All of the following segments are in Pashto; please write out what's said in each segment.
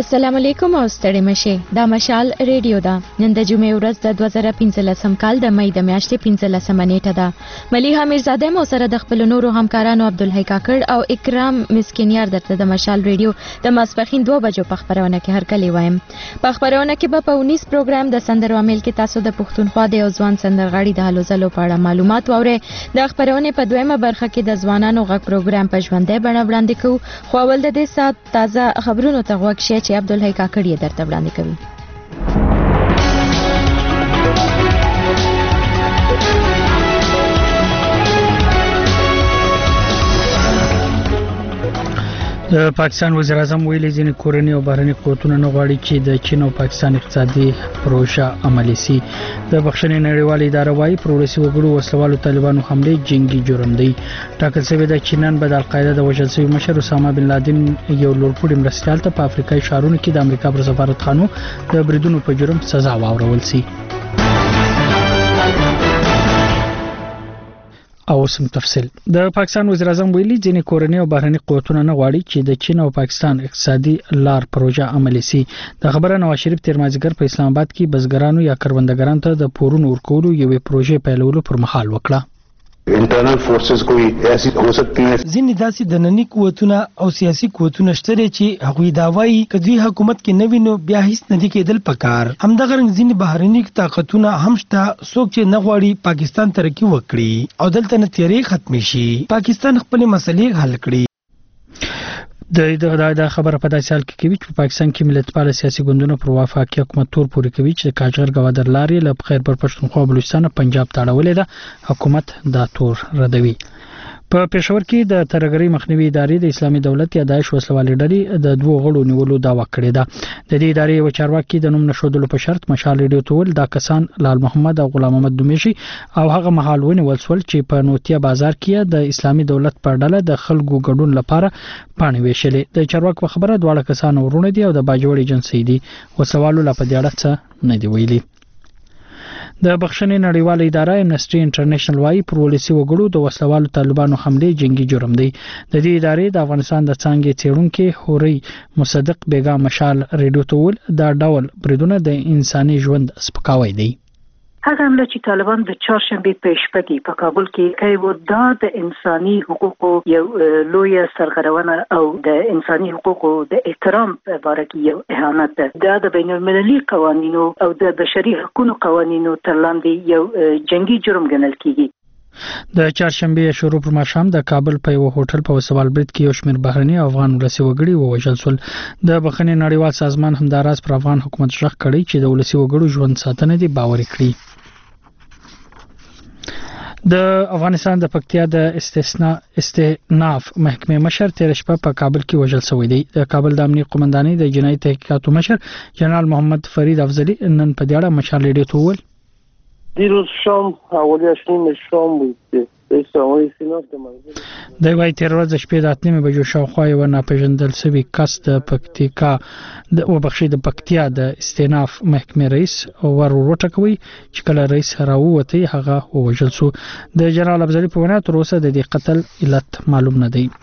السلام علیکم او ستړي مشه دا مشال ریډیو دا نن د جمعې ورځ د 2015 کال د مې د میاشتې 15 نیټه ده. ملیحه میرزاده مو سره د خپل نورو همکارانو عبدالحی کاکړ او اکرام مسکینیار درته د مشال ریډیو د ماسپښین 2 بجو په خبرونه کې هرکلی وایم. په خبرونه کې به په 19 پروګرام د سندرو عامل کې تاسو د پښتونخوا د ځوان سندرغاړي د هلو ځلو په اړه معلومات واورئ. د خبرونه په دویمه برخه کې د ځوانانو غږ پروګرام په ژوندۍ بڼه وړاندې کوو. خو اول د دې سات تازه خبرونو ته غوږ شئ چې عبدالحی کاکړ یې درته وړاندې کوي. د پاکستان وزیر اعظم ویلي ځینې کورنۍ او بهرني قوتونه نه غواړي چې د چین او پاکستان اقتصادي پروژه عملي شي. د بخښنې نړیواله اداره وايي پر ولسي وګړو وسلوالو طالبانو حمله جنگي جرم دی. ټاکل شوی د چینان به د القاعده د وژل شوي مشر اسامه بن لادن یو لوړپوړي مرستیال ته په افریقایي ښارونو کې د امریکا پر سفارتخانو د بریدونو په جرم سزا واورول شي. او سم تفصیل د پاکستان وزیر اعظم ویلي ځینې کورنۍ او بهرني قوتونه نه غواړي چې د چین او پاکستان اقتصادي لار پروژه عملي شي. د خبره نواز شریف تیر مازیګر په اسلام آباد کې بزګرانو یا کروندګرانو ته د پورونو ورکولو یوې پروژې پیلولو پر مهال وکړه. انټرنل فورسز کوئی ایسی ہو سکتی ہیں ځینې داسې دنني قوتونه او سیاسي قوتونه شته چې هغوی دا وایي کدوې حکومت کې نه وینو بیا هیڅ نه دی کېدل پکار. همدغه رنګ ځینې بهرني طاقتونه هم شته څوک چې نه غواړي پاکستان ترقی وکړي او دلته نه تیری ختم شي. پاکستان خپل مسلې حل کړي. د خبره په داسې حال کې کوي چې په پاکستان کې ملتپال سیاسي ګوندونه پر وفاقي حکومت تور پورې کوي چې کاجر گوادر لاري له خیبر پښتونخوا بلوچستان پنجاب تاړولې ده. حکومت دا تور ردوي. په پېښور کې د ترهګرۍ مخنیوي ادارې د اسلامي دولت یا داعش وسلوالې ډلې د دوه غړو نیولو دعوا کړې ده. د دې ادارې یو چارواکي د نوم نشودلو په شرط مشال ریډیو ته ول دا کسان لال محمد او غلام محمد دومیشي او هغه مهال ونیول شول چې په نوتیا بازار کې د اسلامي دولت پر ډله د خلکو ګډون لپاره پاڼې ویشلې. د چارواکي په خبره دواړه کسان ورونه دي او د باجوړي جنسي دي. وسوالو لا په دې اړه څه نه دی ویلي. د بخښنې نړیواله اداره امنسټي انټرنیشنل وايي پر ولسي وګړو د وسلوالو طالبانو حمله جنگي جرم دی. د دې ادارې د افغانستان د څانګې څېړونکو هوري مصدق بیگا مشال ریډیو ته ول دا ډول بریدونه د انساني ژوند سپکاوی دی. هغه حمله چې طالبان د چهارشنبه په شپه کې په کابل کې کوي و دا د انساني حقوقو یو لوی سرغړونه او د انساني حقوقو د احترام په اړه کې یو اهانت ده. دا د بین المللي قوانینو او د بشري حقوقو قوانینو تر لاندې یو جنگي جرم ګڼل کیږي. د چهارشنبه شروع پر ماښام د کابل په یو هوټل په وسوال برید کې یو شمېر بهرني افغان ولسي وګړي ووژل شول. د بخښنې نړیوال سازمان همداراز پر افغان حکومت ژغ کړی چې د ولسي وګړو ژوند ساتنه دي باوري کړي. د افغانستان د پکتیا د استئناف محکمې مشر تیر شپه په کابل کې وژل شوی دی. د کابل د امنیت قومندانۍ د جنایي تحقیقاتو مشر جنرال محمد فرید افضلی نن په دې اړه مشال ریډیو ته وویل دیروز شام حوالی 8 شام بود د وای تیر ورځ شپې د 8 بجو شاوخوا یو ناپېژندل شوی کس د پکتیا د پکتیا د استئناف محکمې رئیس وروټکوي چې کله رئیس راووته هغه ووژل شو. د جنرال افضلی په وینا تر اوسه د دې قتل علت معلوم نه دی.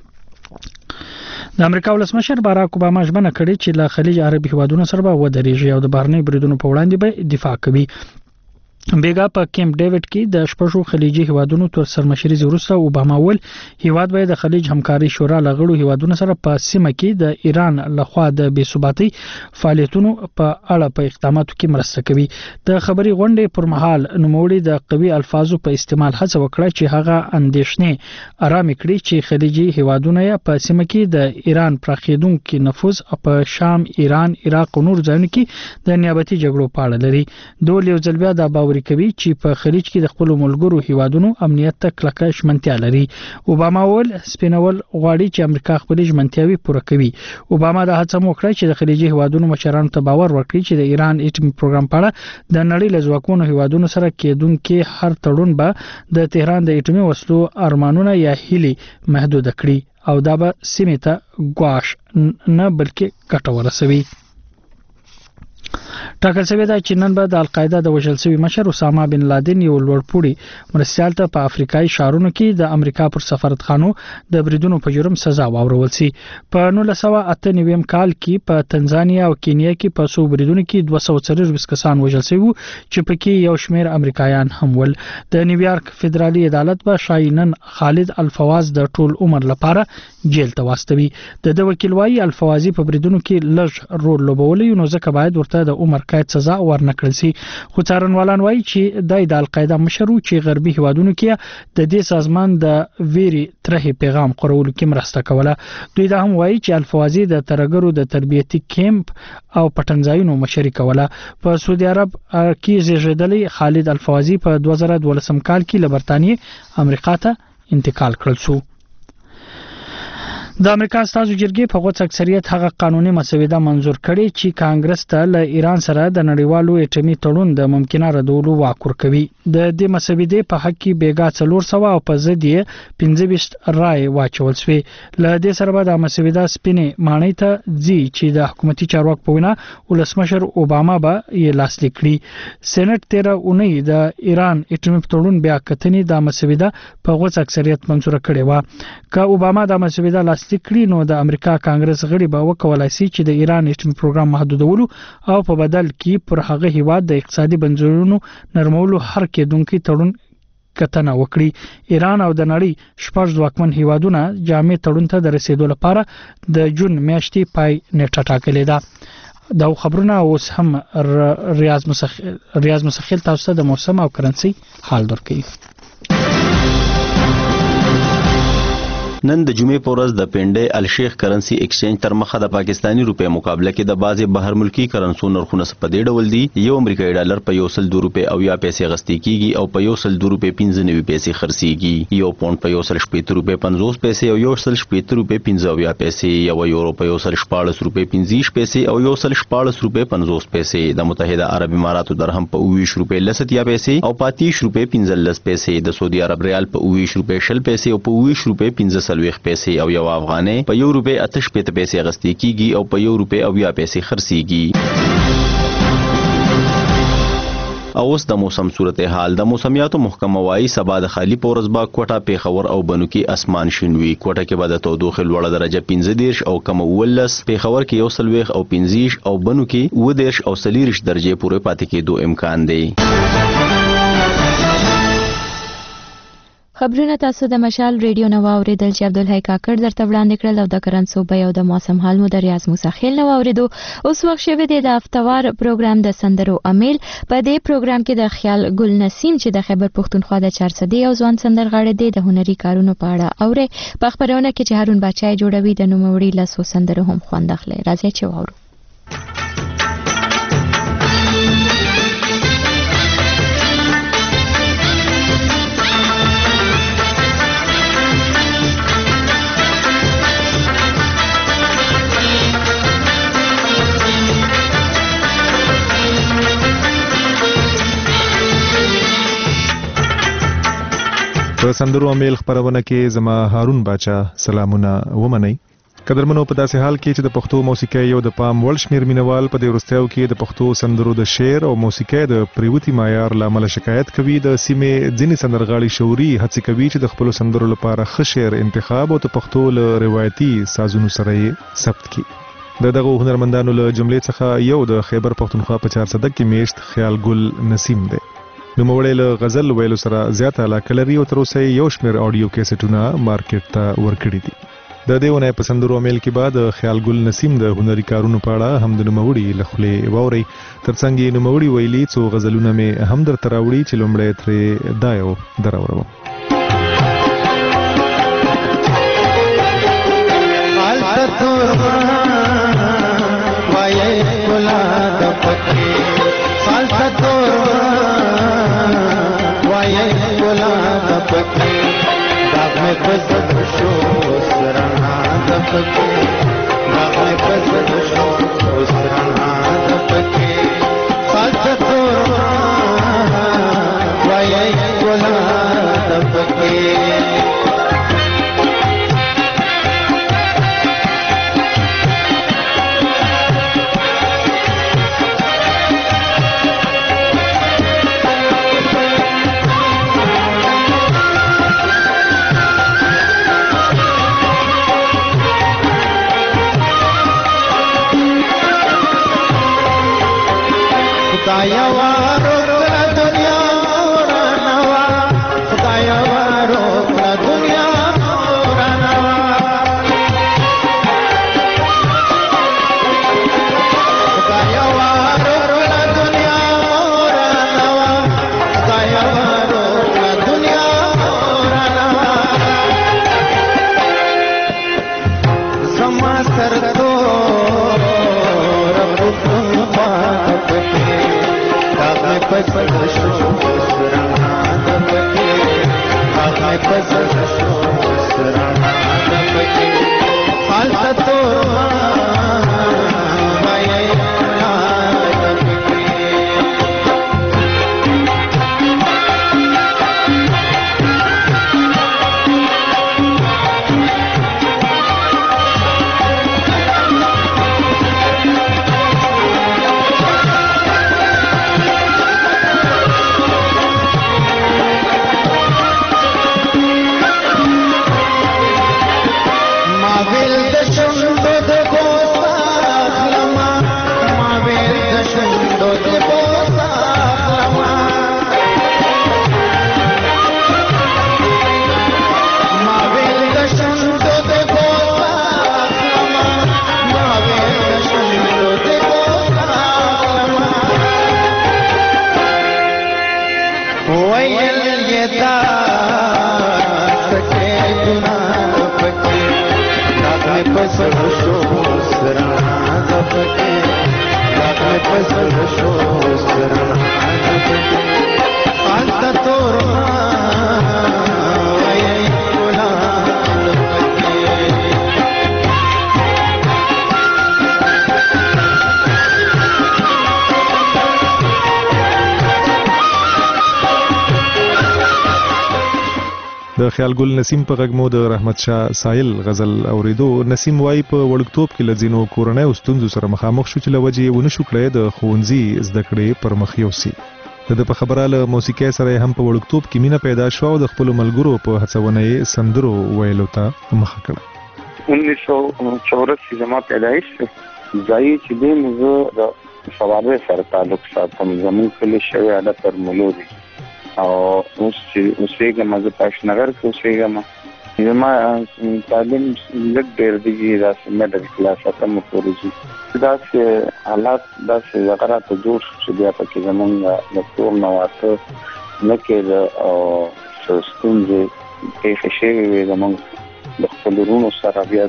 د امریکا ولسمشر باراک اوباما ژمنه کړې چې له خلیج عربي هیوادونو سره به ودرېږي او د بهرنۍ بریدونو په وړاندې به دفاع کوي. بیگا په کیمپ ډیوډ کې د شپږو خلیجي هیوادونو تر سرمشري وروسته اوباما ول هیواد به د خلیج همکاري شورا لغړو هیوادونو سره په سیمه کې د ایران لخوا د بې ثباتۍ فعالیتونو په اړه په اقداماتو کې مرسته کوي. د خبري غونډې پر مهال نوموړي د قوي الفاظو په استعمال هڅه وکړه چې هغه اندېښنې آرام کړي چې خلیجي هیوادونه په سیمه کې د ایران پراخېدونکو نفوذ په شام، ایران، عراق او نور ځایونو کې د نیابتي جګړو په اړه لري. دوی یو ځل بیا د باوري کوي چې په خلیج کې د خپل ملګرو هیوادونو امنیت ته کلکه ژمنتیا لري. اوباما ول سپینول غواړي چې امریکا خپل ژمنتیاوي پوره کوي. اوباما د هڅه وکړه چې د خلیجي هیوادونو مشرانو ته باور ورکړي چې د ایران اټومي پروګرام په اړه د نړۍ له ځواکونو هیوادونو سره کېدونکو هر تړون به د تهران د اټومي وسلو ارمانونه یا هیلې محدود کړي او دا به سیمه ته ګواښ نه بلکې ګټه ورسوي. ټاکل شوی دا چې نن به د القاعده د وژل شوی مشر اسامه بن لادن یو لوړپوړي مرستیال ته په افریقایي شهرونو کې د امریکا پر سفارتخانو د بریدونو په جرم سزا واورول شي. په 1998 کال کې په تنزانیا او کینیا کې په څو بریدونو کې 240 کسان وژل شوی چې پکې یو شمېر امریکایان هم ول. د نیویارک فدرالي عدالت به شاینن خالد الفواز د ټول عمر لپاره جیل ته واستوي. د وکیلوای الفوازي په بریدونو کې لږ رول لوبولی نو ځکه باید ورته د عمر قید سزا ورنکړل شي. خو څارنوالان وایي چې د القاعده مشر چې غربي هیوادونو کې د دې سازمان د ویري ترهي پیغام خورولو کې مرسته کوله. دوی دا هم وایي چې الفوازي د ترګرو د تربیتي کیمپ او پټنځایونو مشري کوله. په سعودي عرب کې زیږیدلی خالد الفوازي په 2012 کال کې له برتانیې امریکا ته انتقال کړل شو. د امریکا ستاسو جرګې په غوڅ اکثریت هغه قانوني مسوده منزور کړي چې کانګرس ته له ایران سره د نړیوالو اټومي تړون د ممکنه ردولو واک ورکوي. د دې مسودې په حق کې بیګا 400 او په ضد یې 25 رای واچول شوې. له دې سره به د مسوده سپینې مانۍ ته ځي چې د حکومتي چارواکو په وینا ولسمشر اوباما به یې لاسلیک کړي. سېنات 13 اونۍ د ایران اټومي تړون بیا کتنې د مسوده په غوڅ اکثریت منزور کړي و. که اوباما د مسوده کړي نو د امریکا کانګرس غړي به وکولای شي چې د ایران اټومي پروګرام محدودولو او په بدل کې پر هغه هیواد د اقتصادي بنسټونو نرمولو هر کېدونکو تړون کتنه وکړي. ایران او د نړۍ شپږ ځواکمن هیوادونه جامع تړون ته د رسیدو لپاره د جون میاشتې پای نیټه ټاکلې ده. دا خبرونه اوس هم ریاض مسخیل تاسو ته د موسم او کرنسي حال درکوي. نن د جمعې په ورځ د پنډې الشیخ کرنسي ایکسچینج تر مخه د پاکستانی روپې مقابله کې د بعضي بهر ملکی کرنسو نرخونه په دې ډول دي. یو امریکایي ډالر په 102 روپې او یا پیسې غستې کیږي او په 102 روپې 95 پیسې خرڅيږي. یو پاوند په 117 روپې 50 پیسې او 117 روپې 15 یا پیسې. یو یورو په 114 روپې 50 پیسې او 114 روپې 50 پیسې. د متحده عرب اماراتو درهم په 20 روپې 10 یا پیسې او په 30 روپې 15 پیسې. د سعودي عرب ریال په 20 روپې 10 پیسې او په 20 روپې 15 پیسې او یو افغانۍ په 1 روپې 88 پیسې غستې کیږي او په 1 روپې او یا پیسې خرڅيږي. اوس د موسم صورتحال. د موسمیاتو محکمه وايي سبا د خالی پورز با کوټه پیښور او بنو کې اسمان شینوي. کوټه کې به د تودوخه لوړه درجه 15 او کم 19، پیښور کې 21 او 15 او بنو کې 19 او 30 درجه پورې پاتې کېدو امکان دی. خبرونه تاسو د مشال ریډیو نو اوریدل چې عبدالحی کاکړ درته وړاندې کړل او د کرنسو به یو د موسم حال مو د ریاض مسخیل نو اوریدو. اوس وخت شوی دی د افتوار پروګرام د سندرو امیل. په دې پروګرام کې د خیال ګل نسیم چې د خیبر پښتونخوا د 400 او ځوان سندرغاړي دی د هنري کارونو په اړه اوري. په خبرونه کې چې هارون بچای جوړوي د نوموړي لاسو سندرو هم خوند اخلي. راځي چې واورو. په سندرو امیل خبرونه کې زما هارون باچا سلامونه ومنئ. قدرمنو په داسې حال کې چې د پښتو موسیقۍ یو د پام وړ شمیر مینوال په دې وروستیو کې د پښتو سندرو د شعر او موسیقۍ د پریوتی معیار لامل شکایت کوي. د سیمې ځینې سندرغاړي شوري هڅې کوي چې د خپل سندرو لپاره ښه شعر انتخاب او د پښتو له روایتي سازونو سره یې ثبت کړي. دغه هنرمندانو له جملې څخه یو د خیبر پښتونخوا په 400 کې میشت خیال ګل نسیم دی. نوموړی له غزل ویلو سره زیاته علاقه لري او تر اوسه یو شمېر اډیو کیسټونه مارکیټ ته ورکړي دي. د دې ونې په سندرو امیل کې بعد خیال ګل نسیم د هنري کارونو په اړه هم د نوموړي له خولې واورئ. ترڅنګ یې نوموړي ویلي څو غزلونه مې هم درته راوړي چې لومړی ترې دا یو دراوړم. خدایا وارو کړه دنیا ورانوا خدایا وارو کړه دنیا ورانوا خدایا وارو کړه دنیا ورانوا خدایا وارو کړه دنیا ورانوا زما سر تو د خیال ګل نسیم په غږ مو د رحمت شاه سایل غزل اوریدو. نسیم وای په وړکتوب کې لځینو کورنۍ او ستونزو سره مخامخ شو چې لوجې ونه شو کړی د ښوونځي زده کړې پر مخ یوسي. د په خبره له موسیقۍ سره هم په وړکتوب کې مینه پیدا شو او د خپل ملګرو په هڅونه یې سندرو ویلو ته مخه کړه. 1984 زما پیدایش ځای چې دې موږ د سوالو سره تعلق ساتم زموږ کلی شوی اده پر ملوري او اوس چې اوسېږم زه پاشنګر کې اوسېږم زما تعلیم لږ ډېر دی داسې میډل کلاس اتم پورې ځي داسې حالات داسې هغه راته جوړ شو چې بیا پکې زمونږ د کور نه واته نه کېده او ستونزې پېښې شوې وې زمونږ د خپلو وروڼو سره بیا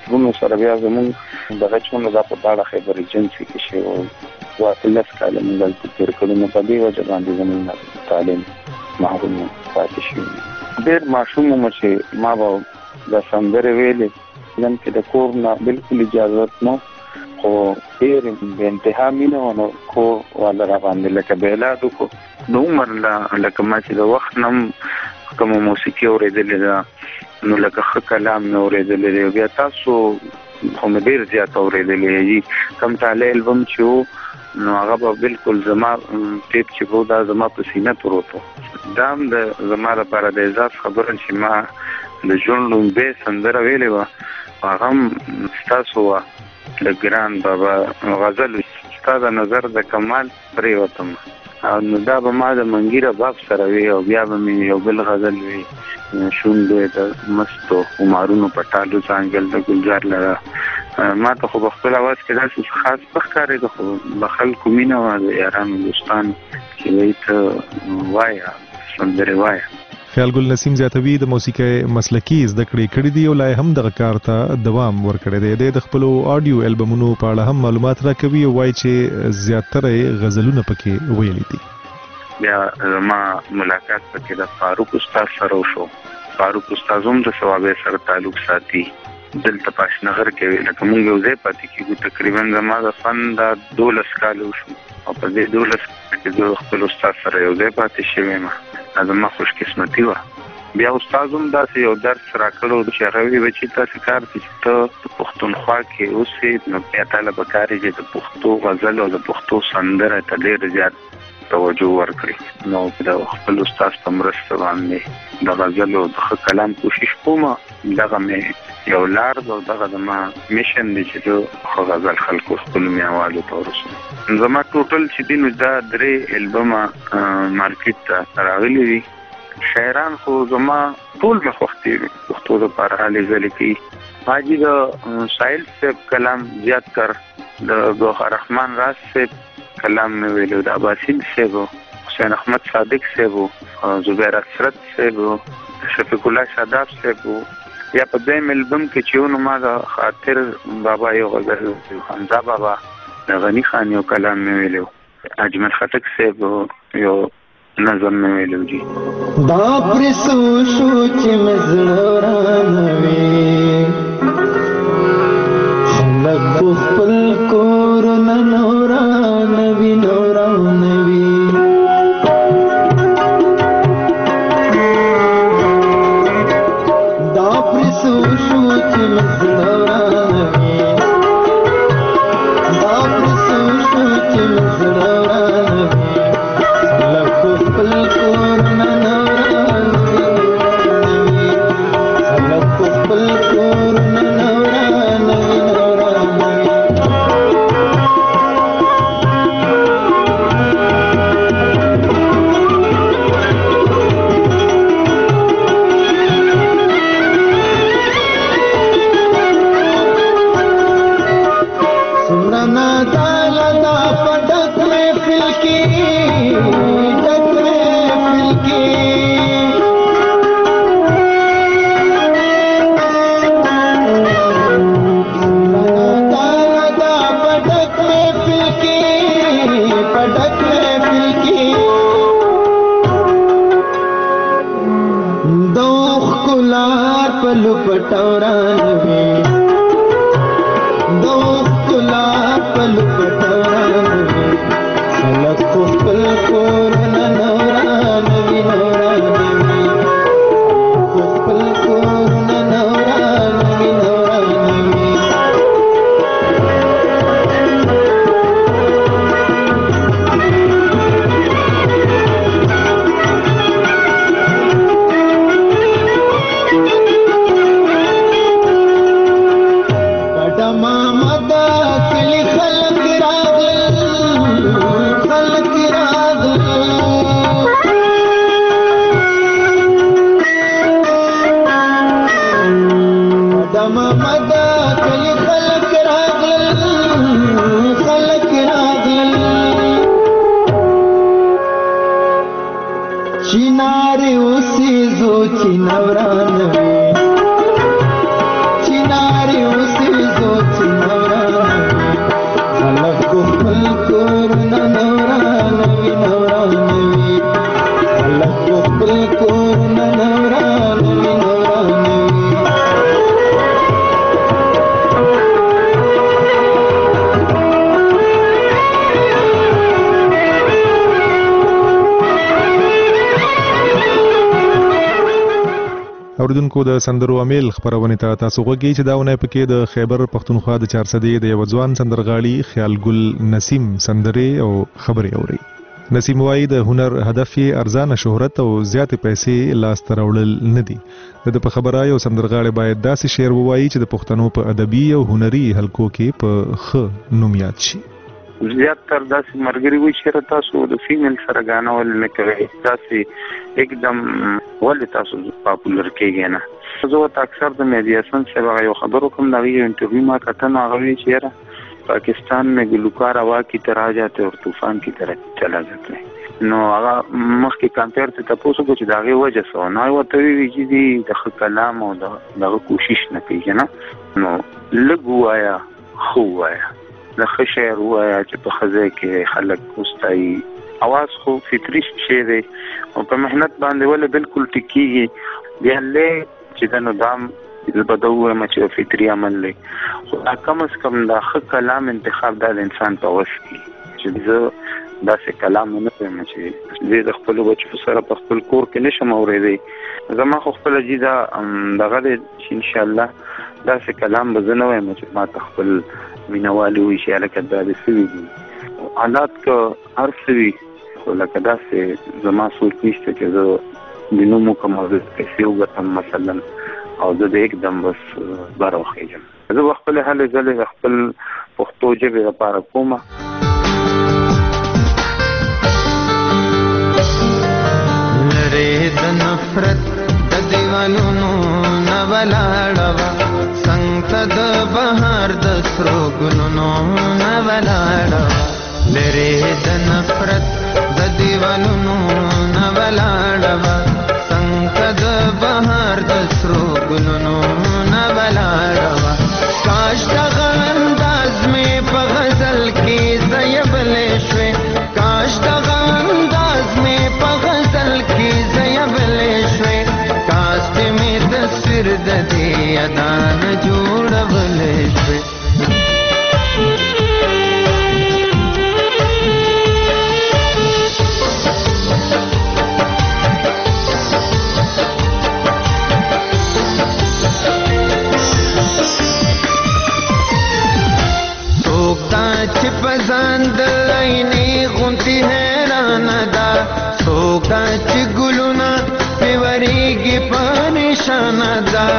زمونږ دغه چونه دا په داړه خیبر ایجنسي کې شوی و 13 کاله موږ دلته تېر کړي نو په دې وجه باندې زمونږ تعلیم محروم پاتې شوي. ډېر ماشوم وم چې ما به د سندرې ویلې ځم چې د کور نه بلکل اجازت نه خو ډېر بې انتها مینه وه نو کور والا را باندې لکه بېلاد وکړو نو عمر لکه ما چې د وخت نه هم کومه موسیقي اورېدلې ده نو لکه ښه کلام مې اورېدلی دی بیا تاسو خو مې ډېر زیات اورېدلی دي کم تالی البم چې و نو هغه به بالکل زما ټیپ چې وو دا زما په سینه پروت و. دا هم د زما لپاره د اعزاز خبره چې ما د ژوند لومبۍ سندره ویلې وه هغه هم ستاسو وه د ګران بابا غزل ستا د نظر د کمال پرېوتم نو دا به ما د منګي رباب سره وي او بیا به مې یو بل غزل وي شونډې د مستو عمرونو په ټالو څانګل د ګلزار لره ما ته خو په خپل اواز کې داسې خاص په ښکارېده خو د خلکو مینه وه د یارانو دوستانو چې وایي ته وایه سندرې وایه. خیال ګل نسیم زیاتوي د موسیقۍ مسلکي زده کړې کړې دي او لا هم دغه کار ته دوام ورکړی دی. د خپلو آډیو البمونو په اړه هم معلومات راکوي او وایي چې زیاتره غزلونه پکې ویلي دي. بیا زما ملاقات پکې د فاروق استاد سره وشو. فاروق استاد هم د ثوابۍ سره تعلق ساتي دلته پاشنغر کې لکه مونږ یو ځای پاتې کېږو تقریبا زما د فن دا 12 کاله وشو او په دې 12 کې زه خپل استاد سره یو ځای پاتې شوی یم. زما خوش قسمتي وه. بیا استاد هم داسې یو درس راکړو چې هغه ویل چې تاسې کار چې ته په پښتونخوا کې اوسې نو بیا تاله پکار دی چې د پښتو غزل او د پښتو سندره ته ډېر زیات توجه ورکړي. نو د خپل استاد په مرسته باندې د غزل او د ښه کلام کوشش کوم. دغه مې یو لار دغه زما میشن دی چې خو غزل خلکو خپل میوالو ته ورسوي. زما ټوټل چې دی نو دا 3 البم مارکیټ ته راغلي دي. شاعران خو زما ټول مخوختي پښتو لپاره لیکلي کی. حاجی د سایل صاحب کلام زیات کر، د ګوهر رحمان راز صاحب کلام مې ویلو، د عباسین صاحب، حسین احمد صادق صاحب، زبیر اسرت صاحب، شفیق الله شاداب صاحب. یا په دې البم کې چې نو ما د خاطر بابا یو غزل، حمزه بابا، د غنی خان یو کلام مې ویلو، اجمل خټک صاحب یو نظم مې ویلو جی. دا پرسو شو چې مزړرانوي خلک خپل کور نه نورانوي نورانوي. دا پرسو شو چې مزړرانوي، دا پرسو شو چې مزړرانوي خلک خپل کور نه نورانوي نورانوي، خلک خپل کور نه نورانوي نورانوي. سمرنا تالا دا پټک مې فل کې ډک مې فل کې، سمرنا تالا دا پټک مې فل کې پټک مې فل کې. دوخ کلار پلو پټورانوي، دوخ کلار پلو پټورانوي خلک خپل کور نه نورانوي نورانوي، خپل کور نه نورانوي نورانوي. کډه محمد کلی خلک راغلل، خلک راغلل. کډه محمد کلی خلک راغلل، خلک راغلل. چینارې اوسې زو چینورانوي، چینارې اوسې زو چینورانوي خلک خپل کور نه نورانوي نورانوي، خلک خپل کور نه نورانوي نورانوي. اوریدونکو د سندرو امیل خبرونه ته تاسو غوږی چې داونه پکې د خیبر پختونخوا د 400 د یو ځوان سندرغاړي خیال ګل نسیم سندرې او خبرې اوري. نسیم وايي د هنر هدف یې ارزانه شهرت او زیاتې پیسې لاس ته راوړل نه دي. د په خبره یو سندرغاړي باید داسې شعر ووایي چې د پښتنو په ادبي او هنري حلقو کې په ښه نوم یاد شي. زیات تر داسې مرګري وي چې تاسو د فیمیل سره غانول نه کوي، تاسو एकदम ولې تاسو پاپولر کېږئ نه. زه ته اکثر د میډیاسن سره یو خبرو کوم، دا یو انټرویو ما کتنه هغه چې پاکستان में गुलकार हवा की तरह जाते और तूफान की तरह चला जाता है. نو هغه مخکې کمپیر ته تاسو کو چې داغه وجه سو نه وته وی چې دی د کلام او دغه کوشش نه کوي نه. نو لګوایا خو وایا د خشیر وایا چې په خزه کې خلک واستای اواز خو فطری شی دی او په مهنت باندې ول بالکل ټکیږي بیا له چې د نظام بدوه مچ فطری عمل له خو کم از کم د کلام انتخاب د انسان په وس کې چې زه داسې کلام نه کوم چې زه د خپل بچو سره په خپل کور کې نشم اورېدی. زما خو خپل جیدا دغه ان شاء الله داسې کلام به زه نه وایم چې ما خپل مینوالي وي چې الکه د سوي دي حالات کو هر سوي خو لکه داسې زما سوچ نشته چې زه د نومو کوم پیسې وګټم مثلا او زه د एकदम بس بروخېږم. زه خپل هلې ځلې خپل پښتو ژبې لپاره کومه. لرې د نفرت د دیوالونو نه ولاړه څنګه د بهار د سرو ګلونو نه ولاړه. لرې د نفرت د دیوالونو نه ولاړه څنګه د بهار د سرو ګلونو نه ولاړه. کاش دغه انداز مې په غزل کې زیبلې شوې، کاش دغه انداز مې په غزل کې زیبلې شوې، کاش مې تصویر د دې ادا نه جوړولې شوې. چې پزان د عینې غونتی حیران ده، څوک دا چې ګلونه پې ورېږي په نشانه ده،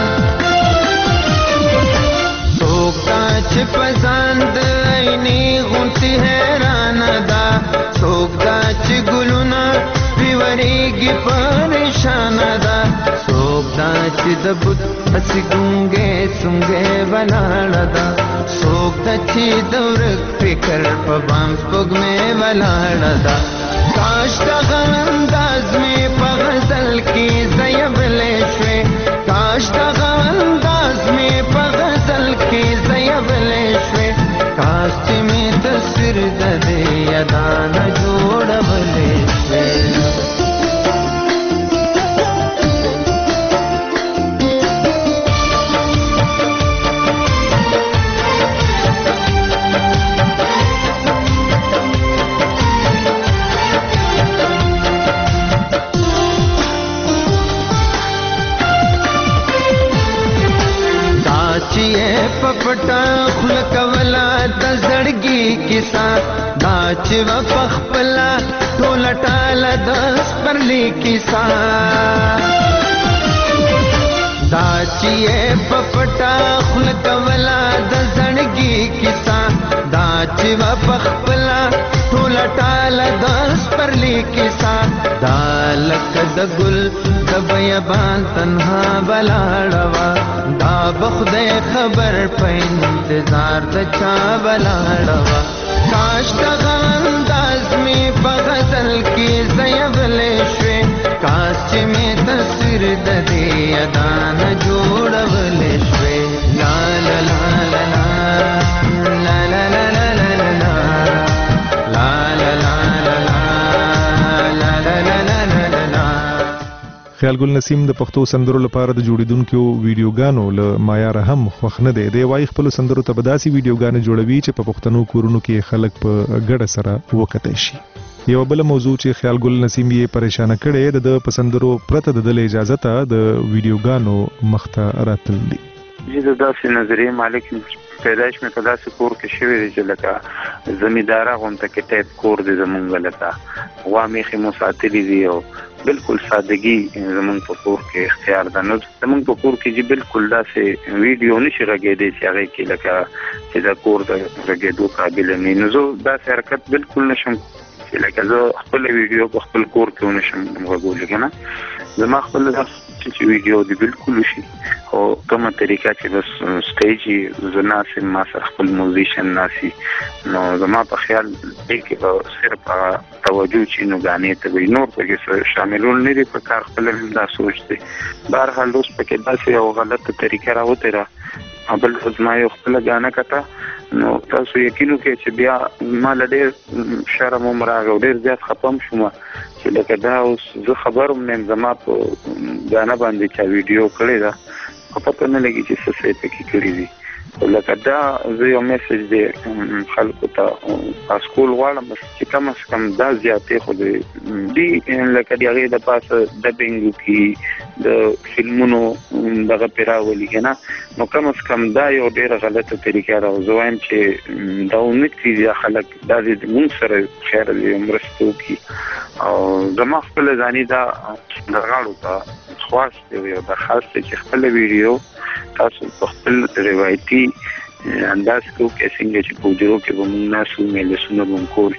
څوک دا چې پزان د عینې غونتی حیران ده، څوک دا چې ګلونه پې ورېږي په نشانه ده، څوک دا چې د بت هسې ګونګې سونګې ولاړه ده، څوک دا چې د ورک فکر په بام سپوږمۍ ولاړه ده. کاش دغه انداز مې په غزل کې زیبلې شوې، کاش دغه انداز مې په غزل کې زیبلې شوې، کاش چې مې تصویر د دې ادا نه جوړولې شوې. پپټا خل کولا د زړګي کیسا دا چې و پخپلا ټول ټاله د سپرلی کیسا، دا چې پپټا خل کولا د زړګي کیسا، دا چې و پخپلا ټول ټاله د سپرلی کیسا، دا لکه د ګل د بیابان تنها ولاړه، دا بخدای خبر په انتظار د چا ولاړه. کاش دغه انداز مې په غزل کې زیبلې شوې، کاش چې مې تصویر د دې ادا نه جوړولې شوې. لا لا لا لا لا لا لا لا لا لا لا خیال ګل نسیم د پښتو سندرو لپاره د جوړیدونکو ویډیوګانو له معیار هم خوښ نه دی. دی وايي خپل سندرو ته به داسې ویډیوګانې جوړوي چې په پښتنو کورونو کې خلک په ګډه سره وکتای شي. یو بل موضوع چې خیال ګل نسیم یې پریشانه کړي د پسندرو پرته د اجازه ته د ویډیوګانو مخته راتل دي. زه داسې نظریه مالک پیدایش مې په داسې کور کې شوی دی چې لکه زمینداره غونته کې ټایپ کور دی زمونږ، لکه غوا میخې مو ساتلي دي او بالکل سادگی زمونږ په کور کې اختیار ده. نو زمونږ په کور کې چې بالکل داسې ویډیو نشي غږېدی چې هغې کې لکه چې دا کور د غږېدو قابل نه. نو زه داسې حرکت بالکل نشم چې لکه زه خپل ویډیو په خپل کور کې ونشم غږولی که نه. زما خپل چې ویډیو دی بالکل وشي او کومه طریقه چې بس سټیج زه ناسم، ما سره خپل موزیشن ناسي، نو زما په خیال دی کې به صرف توجه چې نو غانې ته وي، نور پکې شاملول نه دي په کار. خپل هم دا سوچ دی. بهرحال اوس پکې داسې یو غلطه طریقه راوتېره، بل زما یو خپله ګانه کته، نو تاسو یقین وکړئ چې بیا ما له ډېر شرم هم راغی او ډېر زیات خفه هم شوم چې لکه دا اوس زه خبر هم نه یم زما په ګانه باندې چا ویډیو کړې ده، خو پته نه لګي چې څه څه پکې کړي دي. لکه دا زه یو میسج دی خلکو ته پاسکول غواړم چې کم از کم دا زیاتې خو دی لکه د هغې د پاسه ډبینګ وکړي، د فلمونو دغه پرې راولي که نه، نو کم از کم دا یو ډېره غلطه طریقه ده. زه وایم چې دا امید کړي خلک دا د مونږ سره خیر دی مرسته وکړي. او زما خپله ځاني دا د غاړو ته درخواست دی او درخواست چې خپل ویډیو تاسو په خپل روایتي انداز کې څنګه چې په ویډیو کې به موږ ناسو میلسونه مونږ کول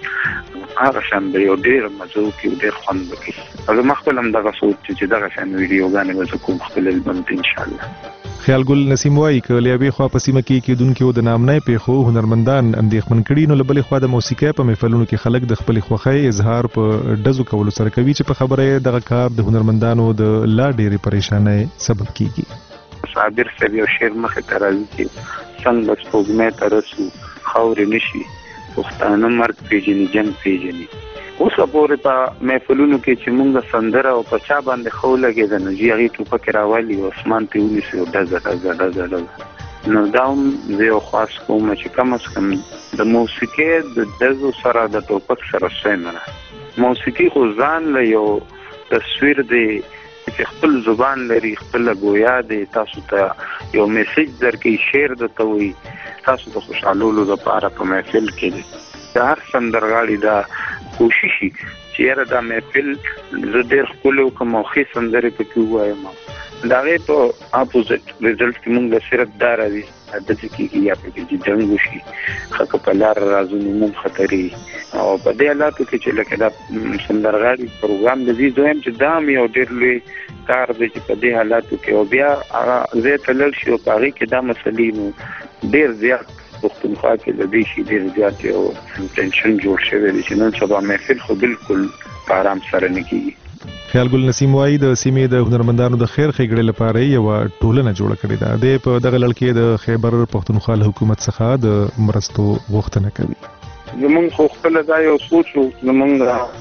هغه شان به یو ډېر مزو کې ډېر خوند وکړي او زه خپل هم دغه سوچ چې دغه شان ویډیوګانې به زه کوم خپل البم ته انشاءالله. خیال ګل نسیم وایي که له یوې خوا په سیمه کې کېدونکو د نامنۍ پیښو هنرمندان اندېښمن کړي نو له بلې خوا د موسیقۍ په محفلونو کې خلک د خپلې خوښۍ اظهار په ډزو کولو سره کوي چې په خبره یې دغه کار د هنرمندانو د لا ډېرې پریشانۍ سبب کیږي. صابر صاحب یو شعر مخې ته راځي چې څنګه سپوږمۍ ته رسو خاورې نشي پښتانه مرګ پیژني جنګ پیژني. اوس پورې په محفلونو کې چې مونږ سندره او په چا باندې خو لګېده نو چې هغې ټوپکې راولي او اسمان ته ونیسي او ډزه نو دا هم زه یو خواست کوم چې کم از کم د موسیقۍ د ډزو سره د ټوپک سره سویمنه موسیقي خو ځان له یو تصویر دی چې خپل زبان لري خپل ګویا دی تاسو ته یو میسج درکې شعر درته وایي تاسو د خوشحالولو لپاره په محفل کې دی د هر سندرغاړي دا کوشش چې یاره دا محفل زه ډېر ښکلی وکړم او ښې سندرې پکې ووایم د هغې په اپوزټ رزلټ کې مونږ له صرف دا راځي داسې کېږي یا پکې چې جنګ وشي ښه که په لاره راځو نو موږ خطرې او په دې حالاتو کې چې لکه دا سندرغاړي پروګرام د دې دویم چې دا هم یو ډېر لوی کار دی چې په دې حالاتو کې او بیا هغه ځای ته لاړ شي او په هغې کې دا مسلې نو ډېر زیات پښتونخوا کې د دې شي ډېر زیات یو ټینشن جوړ شوی دی چې نن سبا محفل خو بالکل په آرام سره نه کېږي. خیال ګل نسیم وایي د سیمې د هنرمندانو د خیر ښېګړې لپاره یوه ټولنه جوړه کړې ده. دی په دغه لړ کې د خیبر پښتونخوا له حکومت څخه د مرستو غوښتنه کوي. زمونږ خو خپله دا یو سوچ و زمونږ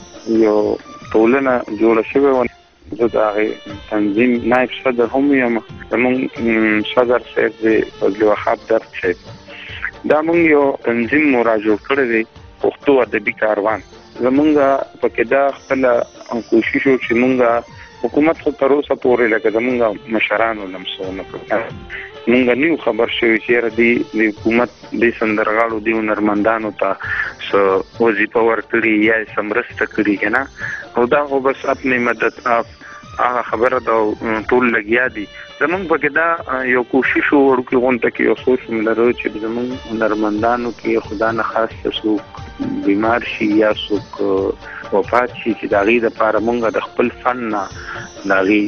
یو ټولنه جوړه شوې وه زه د هغې تنظیم نایب صدر هم یم زمونږ صدر صاحب دی فضل وهاب درد صاحب دا مونږ یو تنظیم مو را جوړ کړی دی پښتو ادبي کاروان زمونږ پکې دا خپله کوشش و چې مونږ حکومت خو تر اوسه پورې لکه زمونږ مشرانو لمسو نه کړو مونږ نیو خبر شوی چې یاره د حکومت د سندرغاړو د هنرمندانو ته څه وظیفه ورکړي یا یې څه مرسته کړي که نه او دا خو بس اپنې مدد هغه خبره ده ټول لګیا دي زمونږ پکې دا یو کوشش وړوکې غونډه کې یو سوچ هم لرو چې زمونږ هنرمندانو کې خدا نه خاص څوک بیمار شي یا څوک وفات شي چې د هغې دپاره مونږ د خپل فن نه د هغې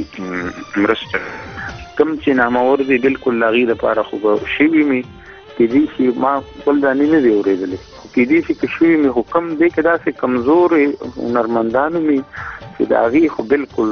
مرسته کوم چې نامور دي بالکل د هغې دپاره خو به شوي مې کېدای شي ما خپل دانې نه دي اورېدلی خو کېدای شي که شوي مې خو کم دی که داسې کمزورې هنرمندانو مې چې د هغې خو بالکل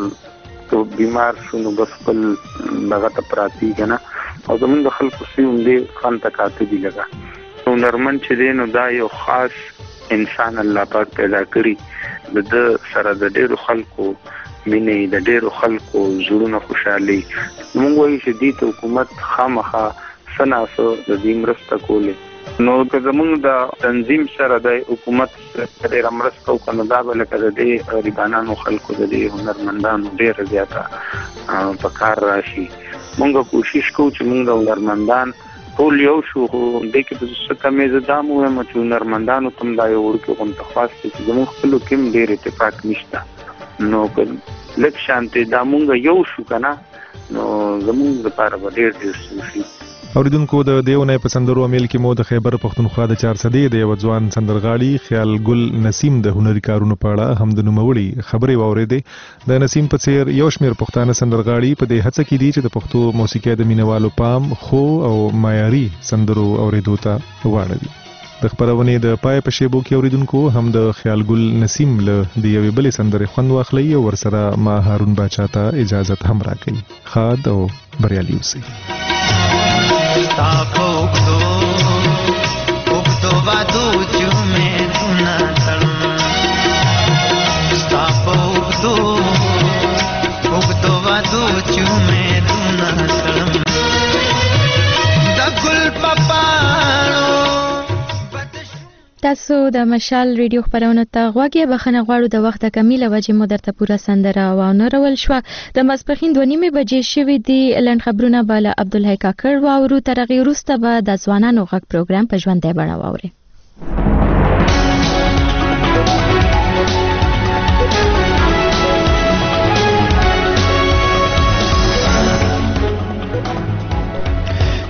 بیمار شو نو بس خپل دغه ته پراته که نه او زمونږ د خلکو سوی هم دې خان ته کاته دي لږه هنرمند چې دی نو دا یو خاص انسان الله پاک پیدا کړي د ده سره د ډېرو خلکو مینې د ډېرو خلکو زړونه خوشحالي موږ وایو چې دې ته حکومت خامخا څه ناڅه د دې مرسته کولې نو که زمونږ د تنظیم سره د حکومت ډېره مرسته وکړو نو دا به لکه د دې غریبانانو خلکو د دې هنرمندانو ډېره زیاته په کار راشي موږ کوشش کوو چې موږ د هنرمندان ټول یو شو خو دې کې به څه کمې زه دا م ووایم چې هنرمندانو ته هم دا یو وړوکې غونډه خواست دی چې زموږ خپلو کې هم ډېر اتفاق نشته نو که لږ شانتې دا مونږ یو شو که نه نو زمونږ لپاره به ډېر څه وشي. اوریدونکو د دې اونۍ په سندرو امیل کې مو د خیبر پښتونخوا د 4 صدۍ د یو ځوان سندرغاړي خیال ګل نسیم د هنري کارونو په اړه هم د نوموړي خبرې واورېدې. د نسیم په څیر یو شمېر پښتانه سندرغاړي په دې هڅه کې دي چې د پښتو موسیقۍ د مینوالو پام خو او معیاري سندرو اورېدو ته واړوي. د خبرونې د پای په شیبو کې اوریدونکو هم د خیال ګل نسیم له د یوې بلې سندرې خوند واخلئ او ورسره ما هارون باچا ته اجازه هم راکړي. ښاد او بریالي اوسئ. تاسو د مشال ریډیو خبرونه ته غوږی بخنه غواړو د وخت د کمی له وجې مو درته پوره سندره واورول شوه. د ماسپښین 2:30 بجې شوې دي. لنډ خبرونه به له عبدالحی کاکړ واورو. تر هغې وروسته به د ځوانانو غږ پروګرام په ژوندۍ بڼه واورئ.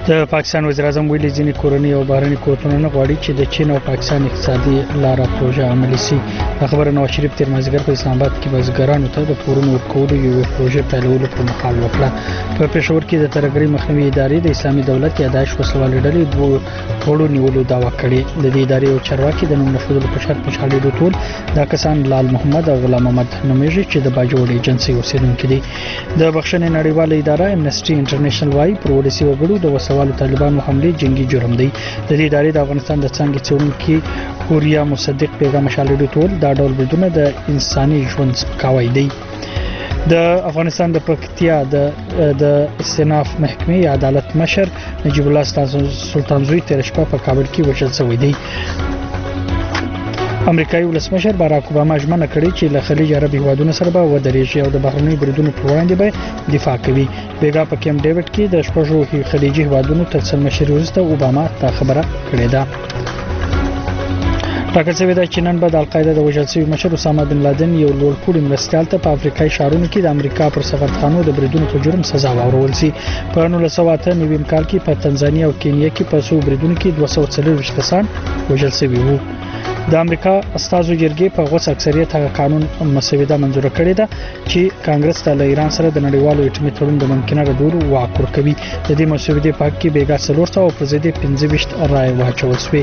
د پاکستان وزیر اعظم ویلي ځینې کورنۍ او بهرني قوتونه نه غواړي چې د چین او پاکستان اقتصادي لاره پروژه عملي شي. خبره نواز شریف تیر مازیګر په اسلام آباد کې بزګرانو ته د پورونو ورکولو یو پروژه پیلولو پر مهال وکړه. په پېښور کې د ترهګرۍ مخنیوي ادارې د اسلامي دولت یا داعش وسلوالې ډلې دوه غړو نیولو دعوا کړې. د دې ادارې او چارواکي د نوم نښودلو په شرط خوشحالي ټول دا کسان لال محمد او غلام محمد نومېږي چې د باجوړ ایجنسي اوسیدونکي دي. د بخښنې نړیواله اداره امنسټي انټرنیشنل وايي پر ولسي وګړو د وسوالو طالبانو حمله جنگي جرم دی. د دې ادارې د افغانستان د څنګه څېړونکي هوریا مصدق پیغام مشالې ټول دا ډول بدونه د انساني ژوند سپکاوی دی. د افغانستان د پکتیا د استئناف محکمې عدالت مشر نجیب الله سلطانزوی تیر شپه په کابل کې وژل شوی دی. امریکایي ولسمشر باراک اوباما ژمنه کړې چې له خلیج عرب هیوادونو سره به ودرېږي او د بهرنۍ بریدونو پر وړاندې به دفاع کوي. بیګا په کیمپ ډیوډ کې د شپږو خلیجي هیوادونو ترڅنګ مشر وروسته اوباما دا خبره کړې ده. ټاکل شوې ده چې نن به د القاعده د وژل شوي مشر اسامه بن لادن یو لوړپوړي مرستیال ته په افریقایي ښارونو کې د امریکا پر سفارتخانو د بریدونو په جرم سزا واورول شي. په 1998 کال کې په تنزانیا او کینیا کې په څو بریدونو کې 240 کسان وژل شوي وو. د امریکا استازو جرګې په غوڅ اکثریت هغه قانون مسوده منزور کړی ده چې کانګرس ته له ایران سره د نړیوالو اټومي تړون د ممکنه ردولو واک ورکوي. د دې مسودې په حق کې بیګا 400 او پر ضد 15 رائے واچول شوې.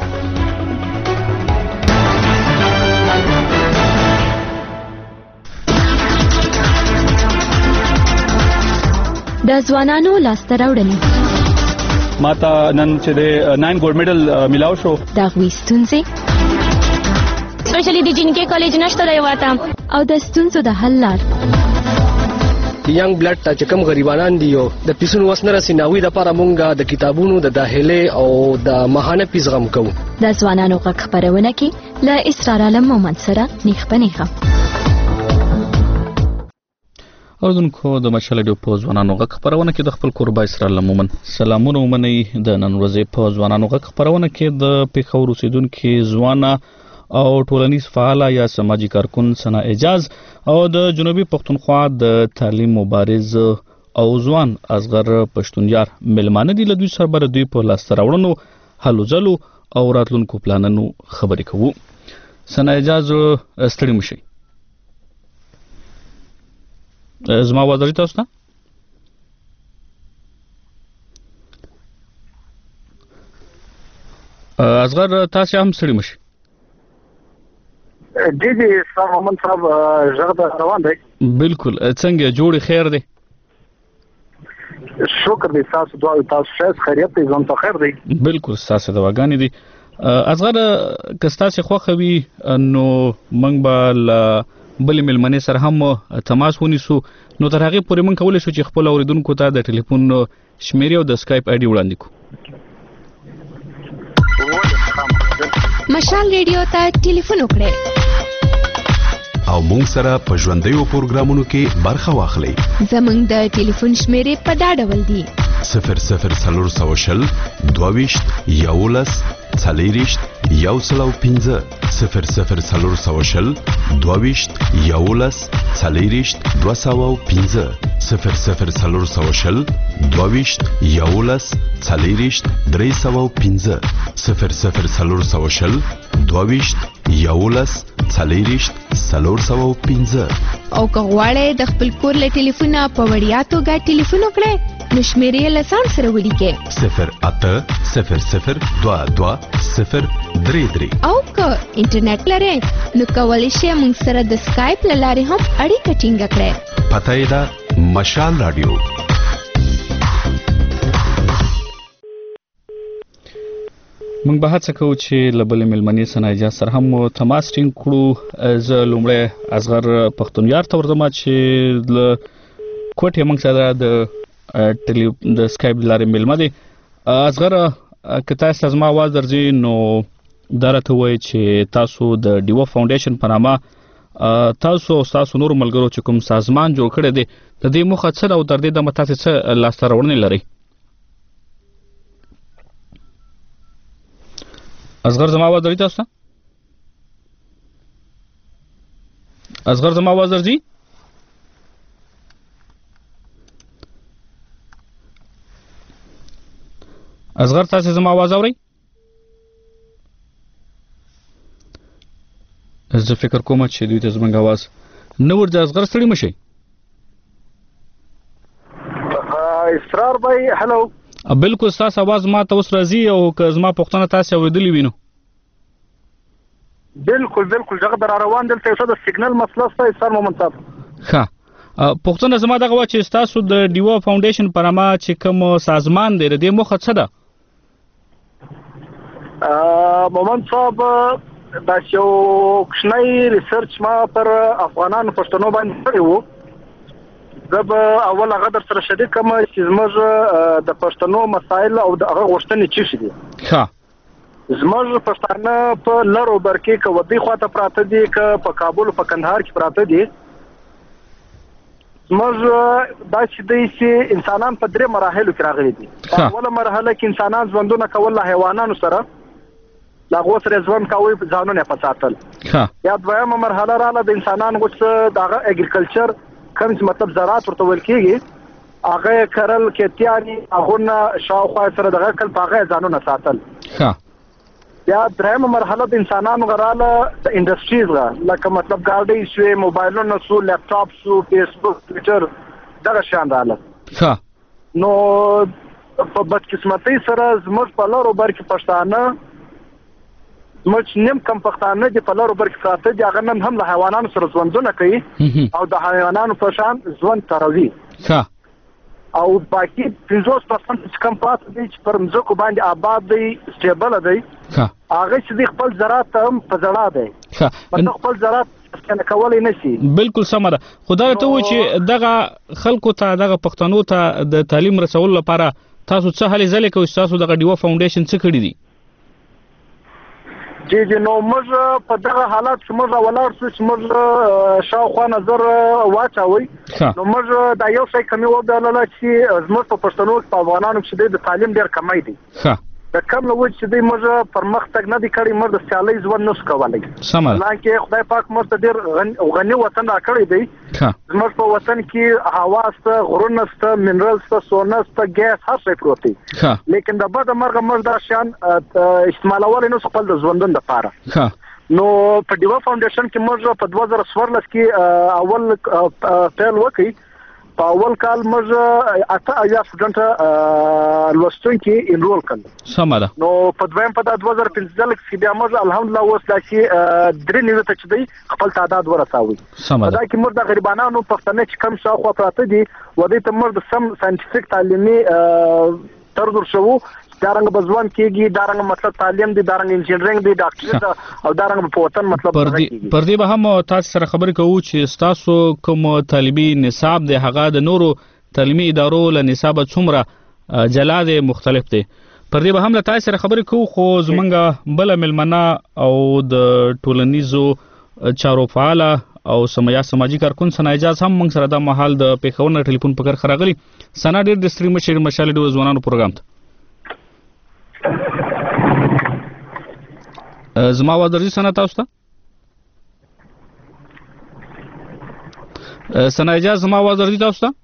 د ځوانانو لاسته راوړنې ماته نن چې د 9 ګولډ میډل ملاو شو دا غوي ستونزې سپیشلی د جنکې کالج نشته دی واته او د ستونزو د حل لار. ینګ بلډ ته چې کوم غریبانان دي او د پیسونو وسنه رسیناوي د لپاره مونږه د کتابونو د داخله او د ماهانه پیس غم کوو. د ځوانانو غږ خبرونه کې له اسرار علم مومند سره نیخ پنیخه اوردونکو د مشال ډیو په ځوانانو غږ خبرونه کې د خپل قربا اسرار لمومن سلامونه ومني. د نن ورځې په ځوانانو غږ خبرونه کې د پیښور اوسیدونکو ځوانه او ټولنیز فعال یا سماجی کارکون سنا اعجاز او د جنوبي پښتونخوا د تعلیم مبارز او ځوان اصغر پښتونیار ملمانه دي. له دوی سره بر دوی په لاس راوړنو هلو ځلو او راتلونکو پلانونو خبرې کوو. سنا اعجاز ستړي مشي زما وادري تاسو ته اصغر تاسو هم ستړي مشي. جی سلام محمد صاحب ژغه روان دی بالکل څنګه جوړ خیر دی شکر دی تاسو دعا تاسو ښه خیریت دی ځان ته خیر دی بالکل تاسو دواګانې دي. اصغر کستا چې خوخوي نو منګ به بل ملمنې سره هم تماس ونیسو نو تر هغه پورې مونږ کولای شو چې خپل اوریدونکو ته د ټلیفون شمیرې او د اسکایپ آی ډي وړاندې کړو. مشال ریډیو ته ټلیفون وکړئ او مونږ سره په ژوندیو پروګرامونو کې برخه واخلئ. زمونږ د ټلیفون شمیرې په دا ډول دي 00 22 11 40 115 00 22 11 40 215 00 22 11 40 315 00 22 11 40 315 او که غواړئ د خپل کور له ټلیفونه په وړیا توګه ټلیفون وکړئ نو شمیرې له ځان سره ولیکئ 080022 او که انټرنیټ لرئ نو کولی شئ موږ سره د سکایپ له لارې هم اړیکه ټینګه کړئ. پته یې ده مشال رادیو. موږ به هڅه کوو چې له بلې مېلمنې سنا اعجاز سره هم تماس ټینګ کړو. زه لومړی اصغر پښتونیار ته ورځم چې له کوټې موږ سره د سکایپ لارې مېلمه دی. اصغر که تاسو ته زما اواز درځي نو دا راته وایي چې تاسو د ډیو فاونډیشن په نامه تاسو او تاسو نور ملګرو چې کوم سازمان جوړ کړی دی د دې موخه څه او تر دې دمه تاسو څه لاسته راوړنې لرئ؟ اصغر زما आवाज درځي تاسو ته؟ اصغر زما आवाज درځي؟ اصغر تاسو زما आवाज اورئ؟ زه فکر کوم چې دوی ته زموږ आवाज نه ورځي. اصغر ستړي مشي. اسرار بھائی هلو. بالکل تاسو आवाज ما ته اوس راځي او که زما پوښتنه تاسو اوریدلې وینو. بالکل دغه در روان دلته څه د سیګنل مسله ستاسو اسرار محمد صاحب. ښه پوښتنه زما دغه و چې تاسو د ډیوا فاونډیشن پرما چې کوم سازمان دی د موخه څه ده؟ محمد صاحب دا یو کښنی ریسرچ ما پر افغانانو پښتنو باندې کړی وو. زب اول هغه در سره شریک کوم چې زموږ د پښتنو مسایل او د هغه غوښتنې چی شي دي. ښه زموږ پښتانه په لارو برکې کې ودی خواته پراته دي که په کابل په کندهار کې پراته دي. زموږ دا چې دی چې انسانان په درې مراحلو کې راغلي دي. اوله مرحله کې انسانان ژوندونه کول له حیوانانو سره لا غو سره ژوند کوي ځانونه په ساتل. یا دویمه مرحله رااله د انسانانو غوښته دغه اګریکلچر کوم چې مطلب زراعت ورته ویل کېږي هغه کرل کېتیاني هغه شاوخوا سره دغه کل پاغه ځانونه ساتل. یا درېمه مرحله د انسانانو غراله د انډستریز لکه مطلب ګاډي شوې موبایلونه سو لپټاپ سو فیسبوک ټویټر دغه شان رااله. نو په بدقسمتۍ سره زموږ په لارو برکې پښتانه مچ نیم کم پښتانه چې په لارو برکې پراته دي هغه نن هم له حیوانانو سره ژوندونه کوي او د حیوانانو په شان ژوند تروي. او باقي 50% چې کم پاتې دي چې پر مځکو باندې آباد دي سټیبل دي هغه چې خپل زراعت هم په زړه دی مطلب خپل زراعت څنګه کولای نشي. بالکل سم ده. خدای ته و چې دغه خلکو ته دغه پښتنو ته د تعلیم رسول لپاره تاسو څه هلې ځلې کوئ؟ تاسو دغه ډیوا فاونډیشن څه کړی دي؟ جی نو موږ په دغه حالات کې موږ ولاړ شو چې موږ شاوخوا نظر واچوي. نو موږ دا یو څه کمی وبدلله چې زموږ په پښتنو په افغانانو کې د تعلیم ډېر کمی دی. د کم نو چې دوی موږ پرمختګ نه دی کړی موږ د سیالۍ ژوند نشو کولی. حالانکه خدای پاک موږ ته ډېر غني وطن راکړی دی. زموږ په وطن کې هوا شته، غرونه شته، منرال شته، سونه شته، ګیس هر څه پروت دی. لیکن د بده مرغه موږ دا شیان استعمالولی نشو خپل د ژوندون دپاره. نو په ډیوا فاونډیشن کې موږ په 2014 کې اول پیل وکړ. په اول کال موږ 8 سټوډنټ لوستونکي انرول کړل. سمه ده. نو په دویم په 2015 کې بیا موږ الحمدلله اوس لا چې 3 نیوه ته چې دی خپل تعداد ورساوي. سمه ده. دا کې موږ د غریبانو پښتنه چې کم شاوخوا پراته دي ودې ته موږ د سم ساينټیفیک تعلیمي طرز ورشو دارنګ بزوان کېږي دارنګ مطلب تعلیم دی دارنګ انجینرینګ دی ډاکټر او دارنګ په وطن مطلب پر دې به هم تاسو سره خبرې کوو چې تاسو کوم طالبي نصاب دی هغه د نورو تعلیمي ادارو له نصاب څومره جلا دی مختلف دی. پر دې به هم تاسو سره خبرې کوو خو زمونږ بل ملمنه او د ټولنیزو چارو فعال او سماجی کارکون سنا اجازه هم موږ سره د محل د پیښور ټلیفون په کار خراغلی سنا ډېر د ستریم شهر مشال د ځوانانو پروګرام ته زما आवाज درځي سنا تاسو ته سنا اجازه زما आवाज درځي تاسو ته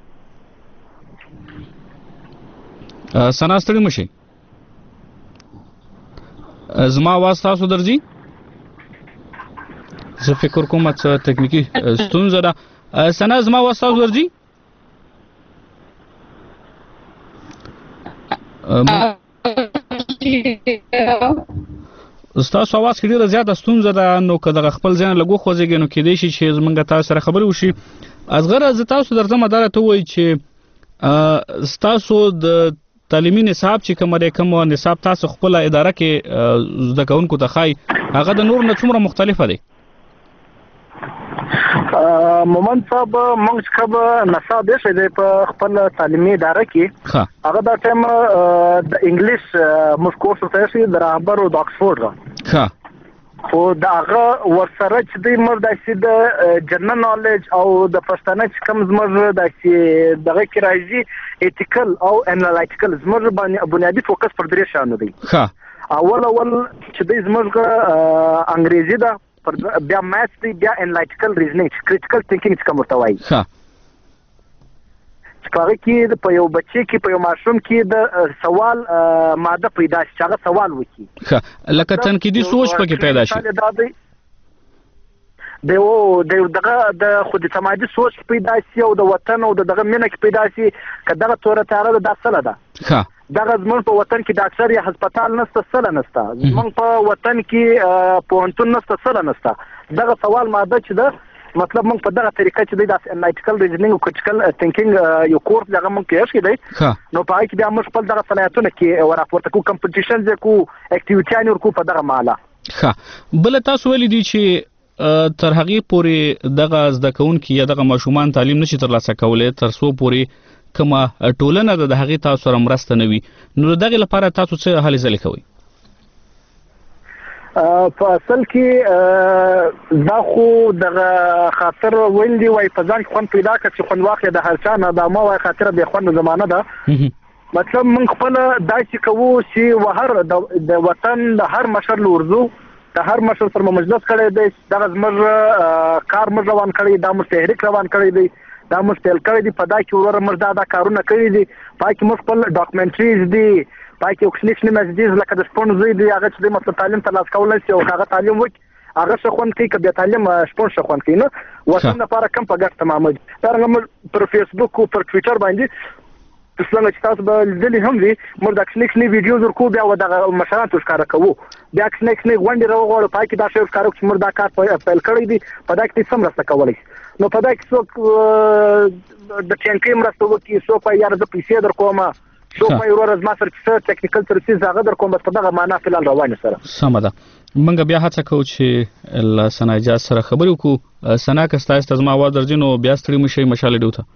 سنا ستړي مشي زما आवाज تاسو درځي زه فکر کوم چې تکنیکی ستونزه ده سنا زما आवाज تاسو درځي تاسو आवाज کې ډیره زیاته ستونزه ده نو که دغه خپل ځان لګو خوځيږي نو کېدای شي چې زمونږ تاسو سره خبرې وشي. اصغر از تاسو درته مدار ته وایي چې تاسو د تعلیمي نصاب چې کوم نصاب تاسو خپل اداره کې زده کوونکو ته خای هغه د نور نه څومره مختلفه دی؟ مومن صاحب موږ کب نصاب یې شې په خپل تعلیمي اداره کې هغه د ټیم د انګلیش موږ کورس ته شي د رهبر او د اکسفورد خو دا هغه ورسره چې د مرده چې د جنرال نالج او د پښتنه چې کوم زموږ د چې دغه کې راځي ایتیکل او انالایټیکل زموږ باندې بنیادی فوکس پر درې شانو دی. اول چې د زموږ انګریزي ده بیا ماث دی بیا انالایټیکل ریزنینګ کریټیکل تھینکینګ څخه مرتوي هغه کې په یو بچی کې په یو ماشوم کې د سوال ماده پیدا شي هغه سوال وکړي لکه تنقیدي سوچ پکې پیدا شي د خود سماجي سوچ پیدا شي او د وطن او دغه مینه کې پیدا شي کداغه تور تاره د اصله ده دغه زمون په وطن کې د اکثر یا هسپتال نشته سره نشته زمون په وطن کې پوهنتون نشته سره نشته دغه سوال ماده چې ده مطلب موږ په دغه طریقه چې د انالایټیکل ریزنینګ او کریټیکل ثینکینګ یو کورس دغه موږ کې شي دی نو په هغه کې بیا موږ خپل دغه صلاحیتونه کې ورافورته کو کمپټیشن کو اکټیویټیانو کو په دغه ماله بل تاسو ولې دي چې تر هغه پورې دغه زده کوونکي یا دغه ماشومان تعلیم نشي ترلاسه کولای تر څو پورې کومه ټولنه د هغه تاسو سره مرسته نوي نو دغه لپاره تاسو څه هلې ځلې کوي په اصل کې دا خو دغه خاطر ویل دی وای په ځان خون پیدا کړ چې خون واقع د هر چا نه د ما وای خاطر به خون زمانه ده مطلب من خپل داسې کوو چې وهر د وطن د هر مشر لورزو د هر مشر سره مجلس کړی دی دغه زمر کار مر روان کړی دا مستحرک روان کړی دی دا مستل کړی دی په دا کې ورور مر دا کارونه کړی دي پای کې خپل ډاکومنټریز دي پای کې اوکسلیشن میسیجز لکه د سپون زوی دی هغه چې مطلب تعلیم ترلاسه کولای شي او هغه تعلیم وکړي هغه شخون کوي کبه تعلیم سپون شخون کوي نو وطن لپاره کم په ګټه تمامه دا رقم پر فیسبوک او پر ټوئیټر باندې څنګه چې تاسو به لیدلې هم دي موږ د اکسلیشن ویډیوز ورکو بیا د مشران تاسو کار کوو بیا اکسلیشن غونډې راوغوړو پای کې دا شی کار چې موږ دا کار پیل کړی دی په دا کې سم راسته کولای نو په دا کې څوک د ټینکې مرسته وکړي څوک یې د پیسې در کومه شو په یو ورځ ما سره چې ټیکنیکل سرویس هغه در کوم په دغه معنا فلال روان سره سم ده منګه بیا هڅه کوو چې الله سناجا سره خبرو کو سنا کستا استزما و درجنو بیا ستړي مشي مشاله دیوته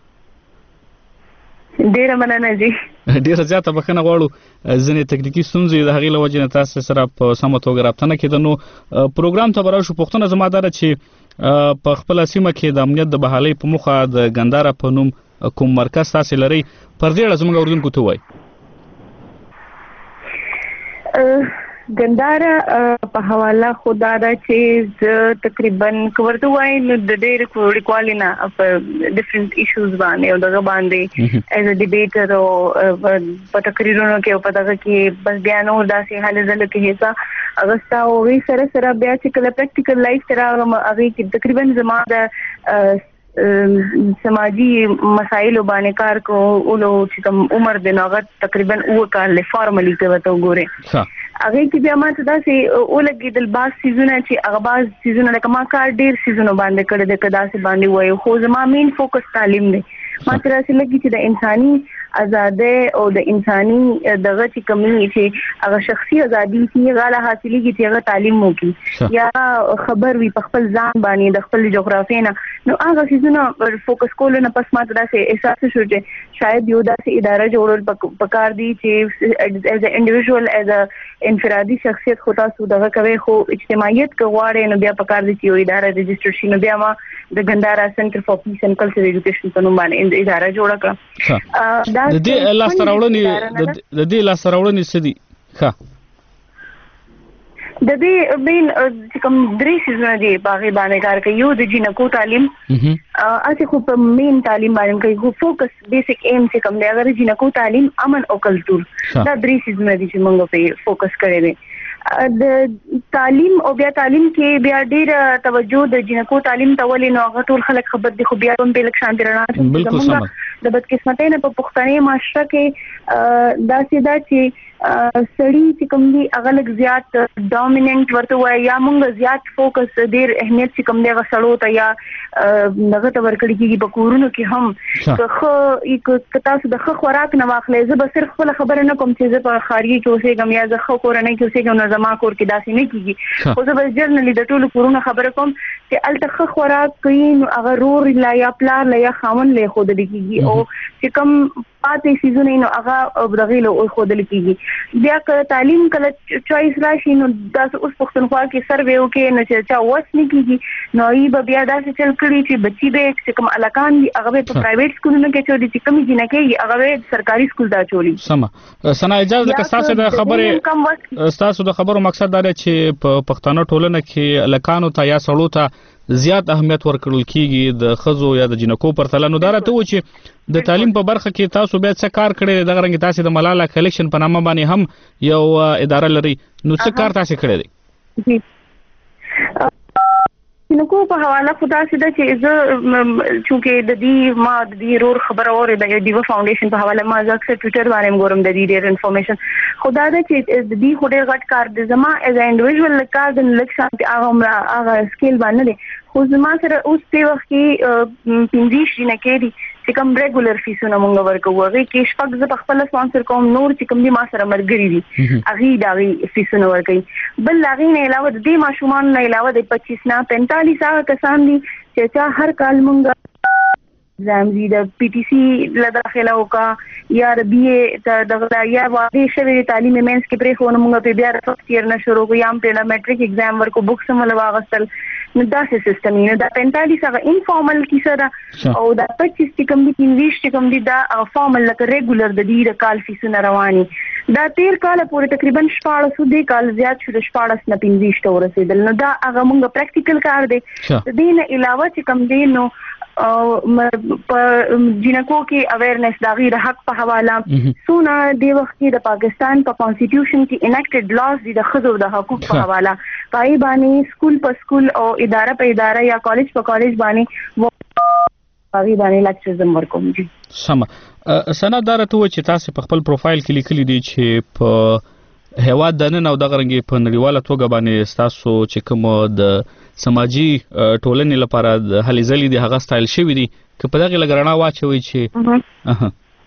ډیره مننه جی ډیره زیاته بخنه غواړو ځنې تکنیکی ستونزې د هغې له وجې نه تاسو سره په سمه توګه رابطه نه کېده نو پروګرام ته به راشو پوښتنه زما دا ده چې په خپله سیمه کې د امنیت د بحالۍ په موخه د ګنداره په نوم کوم مرکز تاسو لري پر دې اړه زموږ اردوونکو ته وایي ګنداره په حواله خدا دا چې تقریبا ورته وایي نو د ډېر کوړی نه په ډیفرنٹ ایشوز باندې او دغه باندې ایز ا ډیبیټر او په تقریرونو کې او په دغه کې بس بیان او داسې حل زله کې حصہ اغستا او وی سره سره بیا چې کله پریکټیکل لایف سره هغه کې تقریبا زما د سماجی مسائل باندې کار کو اولو چې کوم عمر د نوغت تقریبا او کار له فارملی کې وته وګوره هغه کې بیا ماته دا سي او لګي د باز سيزونه چې هغه باز سيزونه لکه ما کار ډیر سيزونه باندې کړه د کدا سي باندې وای خو زما مين فوکس تعلیم دی ماته راځي لګي چې د انساني ازادي او د انساني دغه چې کمی چې هغه شخصي ازادي چې غاله حاصلېږي چې هغه تعلیم وکړي یا خبر وي په خپل ځان باندې د خپل جغرافي نه نو هغه سيزونه فوکس کول نه پس ماته دا سي احساس شو چې شاید یو داسې اداره جوړول پکار دي چې as a individual as a انفرادي شخصیت خو تاسو دغه کوي خو اجتماعیت کوغواړي نو بیا پکار دي چې یو اداره رجسټر شي نو بیا ما د ګنداره سنټر فور پیس اینڈ کلچرل ایجوکیشن په نوم باندې اداره جوړه کړه د دې لاس راوړنې سدي ښه د دې بین چې کوم درې سيزونه دي باغې باندې کار کوي یو د جنکو تعلیم اته خو په مین تعلیم باندې کوي خو فوکس بیسیک ایم چې کوم دی اگر جنکو تعلیم امن او کلچر دا درې سيزونه دي چې موږ په فوکس کړی دي د تعلیم او بیا تعلیم کې بیا ډیر توجه د جنکو تعلیم ته ولې نو هغه ټول خلک خبر دي خو بیا هم په لک شان درنه د بدقسمتۍ نه په پښتني معاشره کې دا سیدا چې سړی چې کوم دی هغه لږ زیات ډومیننٹ ورته وای یا موږ زیات فوکس ډیر اهمیت چې کوم دی غسړو ته یا دغه ته ورکړي کیږي په کورونو کې هم که یک تاسو د خوراک نه واخلې زه به صرف خپل خبره نه کوم چې زه په خارجي کې اوسېږم یا زه خو کورنۍ کې اوسېږم نو زما کور کې داسې نه کیږي خو زه به جرنلی د ټولو کورونو خبره کوم چې الته خوراک کوي نو هغه رور لا یا پلار لا یا خاون له خود لګيږي او چې کوم پاتې سيزونه نو هغه بدغیل او خود لګيږي بیا که تعلیم کله چويس راشي نو تاسو اوس پښتونخوا کې سروې وکړي نو چې چا وس نه کیږي نو ای به بیا داسې چل کړی چې بچي به چې کوم الکان هغه په پرایویټ سکولونو کې چوري چې کمی جنہ کې هغه سرکاري سکول دا چوري سم سنا اجازه ده تاسو د خبره تاسو د خبرو مقصد دا چې په پښتنو ټولنه کې الکانو ته یا سړو ته زیات اهمیت ورکړل کیږي د خزو یا د جنکو پر تله. نو دا راته و چې د تعلیم په برخه کې تاسو بیا څه کار کړی دغه رنګ تاسو د ملاله کلیکشن په نامه باندې هم یو اداره لري، نو څه کار تاسو کړی دی؟ جنکو په حواله خدا سده چې زه چونکه د دې ما د دې رور خبره اوره د دیو فاونډیشن په حواله ما ځکه ټوئیټر باندې ګورم د دې ډېر انفارمیشن خدا د چې د دې هډر غټ کار د زما از ا انډیویډوال کار د لکشن هغه سکیل باندې دي، خو زما سره اوس په وخت کې 15 نه کېدی چې کوم ریګولر فیسونه مونږ ورکوو هغه کې شپږ ز په خپل سپانسر کوم، نور چې کوم دي ما سره مرګري دي هغه داغي فیسونه ورکوي. بل هغه نه علاوه د دې ماشومان نه علاوه د 25 نه 45 هغه کسان دي چې هر کال مونږ ایگزام دي د پی ټی سی له داخله وکا یا د بی ای د یا واقعي شوی تعلیم مینس کې پرې خو مونږ په بیا فرست ایئر نه شروع کوو یا په میټریک ایگزام ورکو بوکس مل واغستل. نو دا سیستم نه دا 45 هغه انفارمل کیسه ده او دا 25 چې کوم دي 20 چې کوم دي دا فارمل لکه ریګولر د دې د کال فیسونه رواني. دا 13 کال پورې تقریبا 1400 دی کال زیات شو 14 نه 15 ته ورسېدل. نو دا هغه مونږ پریکټیکل کار دی. د دې نه علاوه چې کوم دی نو په جنکو کې اویرنس دا غیر حق په حواله سونه د وخت کې د پاکستان په کانسټیټیوشن کې انیکټډ لاز دي د خزو د حقوق په حواله پای باندې سکول په سکول او اداره په اداره یا کالج په کالج باندې پای باندې لیکچرز ورکوم. جی سم سند دارته و چې تاسو په خپل پروفایل کې لیکلي دي چې په هیواد د نن او د غرنګي په نړیواله توګه باندې تاسو چې کوم د سماجی ټولنې لپاره د هلې ځلې د هغه سټایل شوی دي که په دغه لګرنا واچوي چې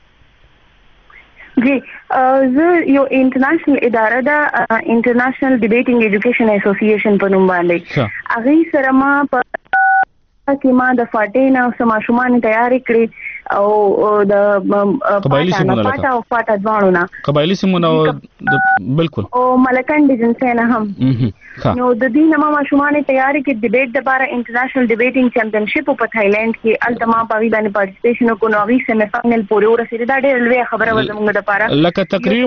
جی زه یو انټرنیشنل اداره ده انټرنیشنل ډیبیټینګ ایجوکیشن اسوسییشن په نوم باندې هغه سره ما په کې ما د فاټینا سماشومان تیاری کړی او د قبایلی سیمونه لکه او فاټا ځوانونه قبایلی سیمونه بالکل او ملکن ډیجن څخه هم نو د دې نامه ماشومان تیاری کې ډیبیټ د لپاره انټرنیشنل ډیبیټینګ چیمپیونشپ په تایلند کې التما پاوی باندې پارټیسیپیشن کو نو غي سیمی فائنل پورې ورسېده. دا ډېر لوی خبره و زموږ د لپاره لکه تقریر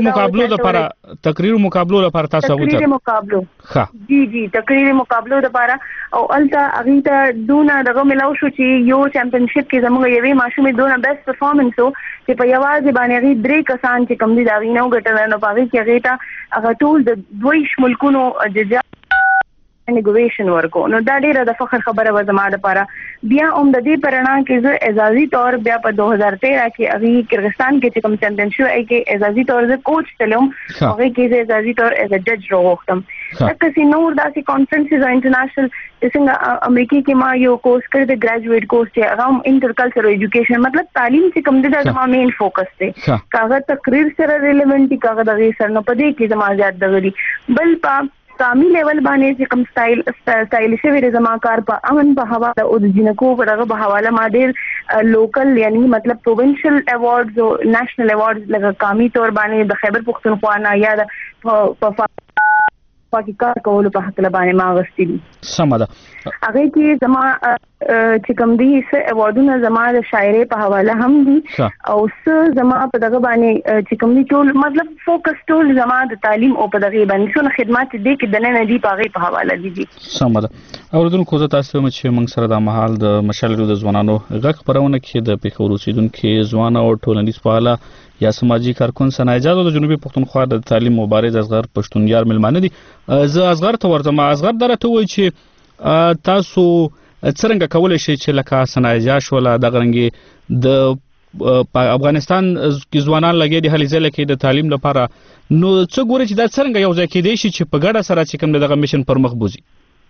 مقابلو لپاره تاسو وګورئ تقریر مقابلو جی تقریر مقابلو لپاره او الته اغه ته دونه دغه ملاو شو چې یو چیمپیونشپ کې زموږ یوې ماشومې دونه بیسټ پرفارمنس وو چې په یوازې باندې غي درې کسان چې کم دي دا غینو ګټل نو پاوی کې هغه ته هغه ټول د دوی ملکونو د انیګویشن ورکو. نو دا ډیره د فخر خبره و زما لپاره. بیا د دې پرانا کې زه اعزازي تور بیا په 2013 کې اغه کرغستان کې چې کوم چیمپیونشپ ای کې اعزازي تور زه کوچ تلم هغه کې زه اعزازي تور ایز ا جج راوختم. تک چې نور داسې کانفرنسز او انټرنیشنل څنګه امریکا کې ما یو کورس کړی د ګریجویټ کورس چې هغه انټرکلچرل ایجوکیشن مطلب تعلیم چې کوم د زما مین فوکس دی کاغه تقریر سره ریلیونټ دي کاغه د غیر سره نو پدې کې زما زیات دغري بل په قامي لیول باندې چې کوم سټایل شوی زما کار په امن په حواله او د جنکو په دغه په حواله ما ډیر لوکل یعنی مطلب پروینشل ایوارډز او نېشنل ایوارډز لکه قامي تور باندې د خیبر پختونخوا نه یا د پاکستان کولو په حق لبانې ما غوښتي دي. سمه ده هغه کې زما چې کوم دي څه ایوارډونه زما د شاعرۍ په حواله هم دي او څه زما په دغه باندې چې کوم دي ټول مطلب فوکس ټول زما د تعلیم او په دغه باندې څونه خدمات دي کې د نن دی په حواله دي. سمه ده اوردونکو زه تاسو ته چې موږ سره د محل د مشالو د ځوانانو غږ خبرونه کې د پیښور اوسیدونکو ځوان او ټولنیز فعال یا سماجی کارکون سنا اجازه د جنوبي پښتونخوا د تعلیم مبارز اصغر پښتون یار ملمانه دي. زه اصغر ته ورته اصغر درته وای چې تاسو څنګه کولای شئ چې لکه سنایجا شوله د غرنګي د افغانستان کې ځوانان لګي د هلي ځل کې د تعلیم لپاره نو څه ګوري چې دا څنګه یو ځای کې دی چې په ګډه سره چې کوم دغه میشن پر مخ بوزي.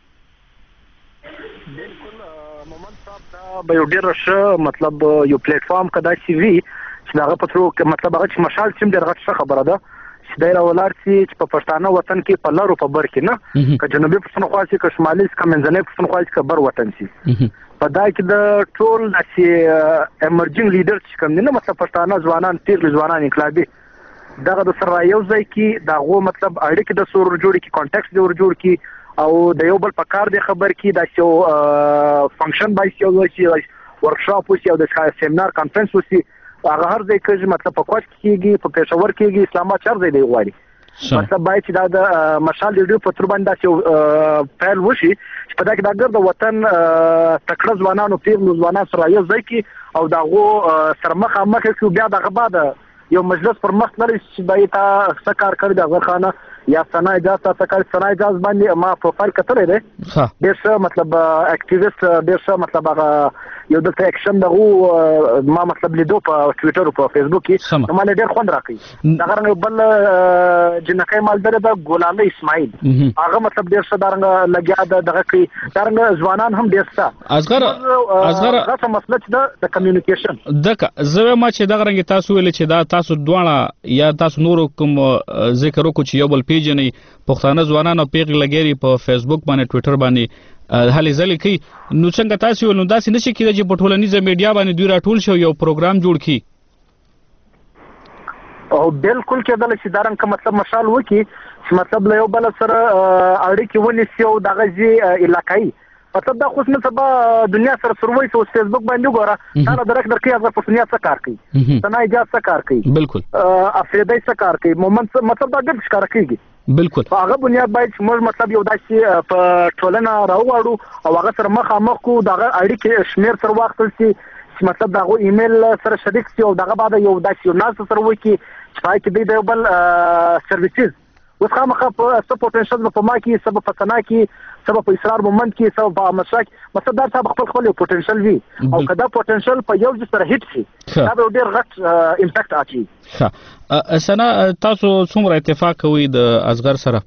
بالکل مومن صاحب دا به یو ډیر ښه مطلب یو پلیټ فارم کدا سی وی چې داغه پترو مطلب هغه چې مشال سیم ډیره ښه خبره ده چې دایره ولار چې په پښتانه وطن کې په لارو په بر کې نه که جنوبي پښتونخوا چې که شمالي که منځنۍ پښتونخوا چې بر وطن سي په دا کې د ټول چې امرجنګ لیډر چې کوم نه مطلب پښتانه ځوانان تیر ځوانان انقلابي دغه د سره یو ځای کې داغه مطلب اړیکې د سور جوړ کی کانټیکټ د ور جوړ کی او د یو بل په کار د خبر کی دا چې فنکشن بای یو چې ورکشاپ وسی او د سیمینار کانفرنس وسی هغه هر ځای کې مطلب په کوټ کېږي په پېښور کېږي اسلام آباد چر ځای دی غواړي مطلب باید چې دا د مشال ریډیو په تر باندې چې فعال وشي چې په دا کې د وطن تکړه ځوانانو پیغلو ځوانان سره یو ځای کې او دغه سره مخامخ کې بیا دغه بعد یو مجلس پر مخ لري چې باید څه کار کوي د غرخانه یا سنا اجازه تکل سنا اجازه باندې ما پروفایل کتلې ده ډېر څه مطلب اکټیویست ډېر څه مطلب هغه یو د اکشن دغه ما مطلب لیدو په ټوئیټر او په فیسبوک کې نو مال ډېر خوند راکړي دا غره بل جنکای مالدار د ګولاله اسماعیل هغه مطلب ډېر څه دارنګ لګیا دغه کې دارنګ ځوانان هم ډېر څه اصغر هغه مسله چې د کمیونیکیشن دغه زه ما چې دغه رنګ تاسو ویل چې دا تاسو دواړه یا تاسو نور کوم ذکر وکړو چې یو بل پیژنې پښتانه ځوانان او پیغل لګيري په فیسبوک باندې ټوئیټر باندې هلي ځلې کوي نو څنګه تاسو نو داسې نشي کېدای چې په ټولنیزه میډیا باندې دوی راټول شو یو پروګرام جوړ کړي او بالکل کېدل چې دارن کوم مطلب مشال وکي چې مطلب له یو بل سره اړیکې ونیسي او دغه ځای علاقائی مطلب دا خو څه سبا دنیا سره سروي سو فیسبوک باندې ګوره دا درک درکې هغه په دنیا څه کار کوي سنا اجازه څه کار کوي بالکل افریدای څه کار کوي مومنت مطلب دا ډېر ښکار کوي بالکل هغه بنیاد باید موږ مطلب یو داسې په ټولنه راوړو او هغه سره مخامخ کو دغه اړیکې شمیر سره واخلل چې مطلب دغه ایمیل سره شریک شي او دغه بعد یو داسې ناس سره وکی چې پای کې د یو بل سرویسز اوس خامخا په څه پوتنشل په ما کې سبب فسنا کې سبب په اصرار مومنت کې سبب په مشاک مطلب دا خپل پوتنشل وي او کدا پوتنشل په یو ځای سره هیټ شي دا به ډېر غټ امپیکټ اچي سنا تاسو څومره اتفاق کوي د اصغر سره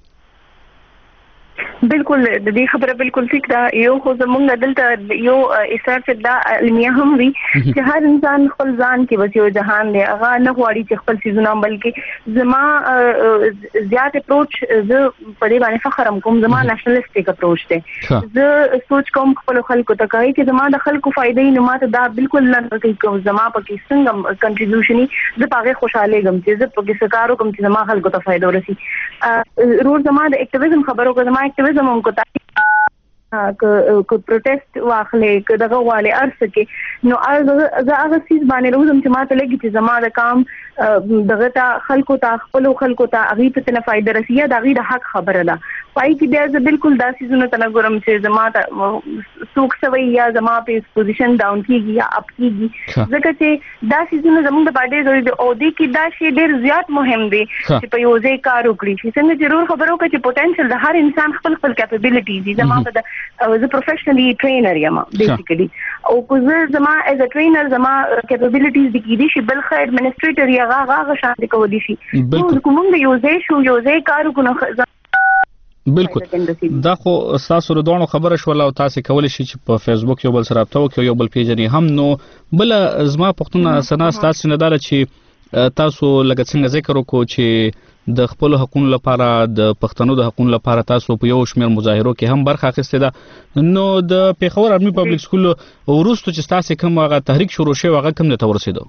بالکل د دې خبره بالکل ٹھیک ده یو خو زمونږ دلته یو اثر چې دا علمیا هم وي چې هر انسان خپل ځان کې بس یو جهان دی هغه نه غواړي چې خپل سيزونه بلکې زما زیات اپروچ زه په دې باندې فخر کوم زما نېشنلیسټیک اپروچ دی زه سوچ کوم خپل خلکو ته کوي چې زما د خلکو فائدې نه ماته دا بالکل نه کوي کوم زما پکې څنګه کنټریبیوشن زه پاره خوشاله غم چې زه پکې سکارو کوم چې زما خلکو ته فائدہ ورسي روز زما د اکټیویزم خبرو کو زما اکټیویزم هم کو کو پروټیسټ واخلې که دغه والي ارسه کې نو هغه سیس باندې روزم چې ماته لګي چې زما د کام دغه ته خلکو ته خلکو ته هغه ته نه فائدہ رسیه د هغه د حق خبره ده پای کې بیا زه بالکل دا سيزونه ته نه ګورم چې زما ته سوک سوي یا زما په پوزیشن ډاون کیږي یا اپ کیږي ځکه چې دا سيزونه زموږ د باندې ضروري دي او دې کې دا شی ډېر زیات مهم دی چې په یو ځای کار وکړي چې څنګه ضرور خبرو کې چې پوتنشل د هر انسان خپل کیپابیلیټیز دي زما په زه پروفیشنلی ټرینر یم بیسیکلی او کو زه زما ایز ا ټرینر زما کیپابیلیټیز د کې دي چې بل خیر ایڈمنسټریټر یا هغه شان دي کولی شي نو کوم یو ځای کار وکړو بالکل دا خو تاسو له دوه خبره شول او تاسو کولای شئ چې په فیسبوک یو بل سره رابطه وکړئ یو بل پیژنې هم نو بل زما پښتون سنا تاسو نه داله چې تاسو لکه څنګه ذکر وکړو چې د خپل حقوقو لپاره د پښتنو د حقوقو لپاره تاسو په یو شمېر مظاهرو کې هم برخه اخیسته ده نو د پیښور آرمي پبلک سکول ورستو چې تاسو کوم هغه تحریک شروع شوی هغه کوم ته ورسېدو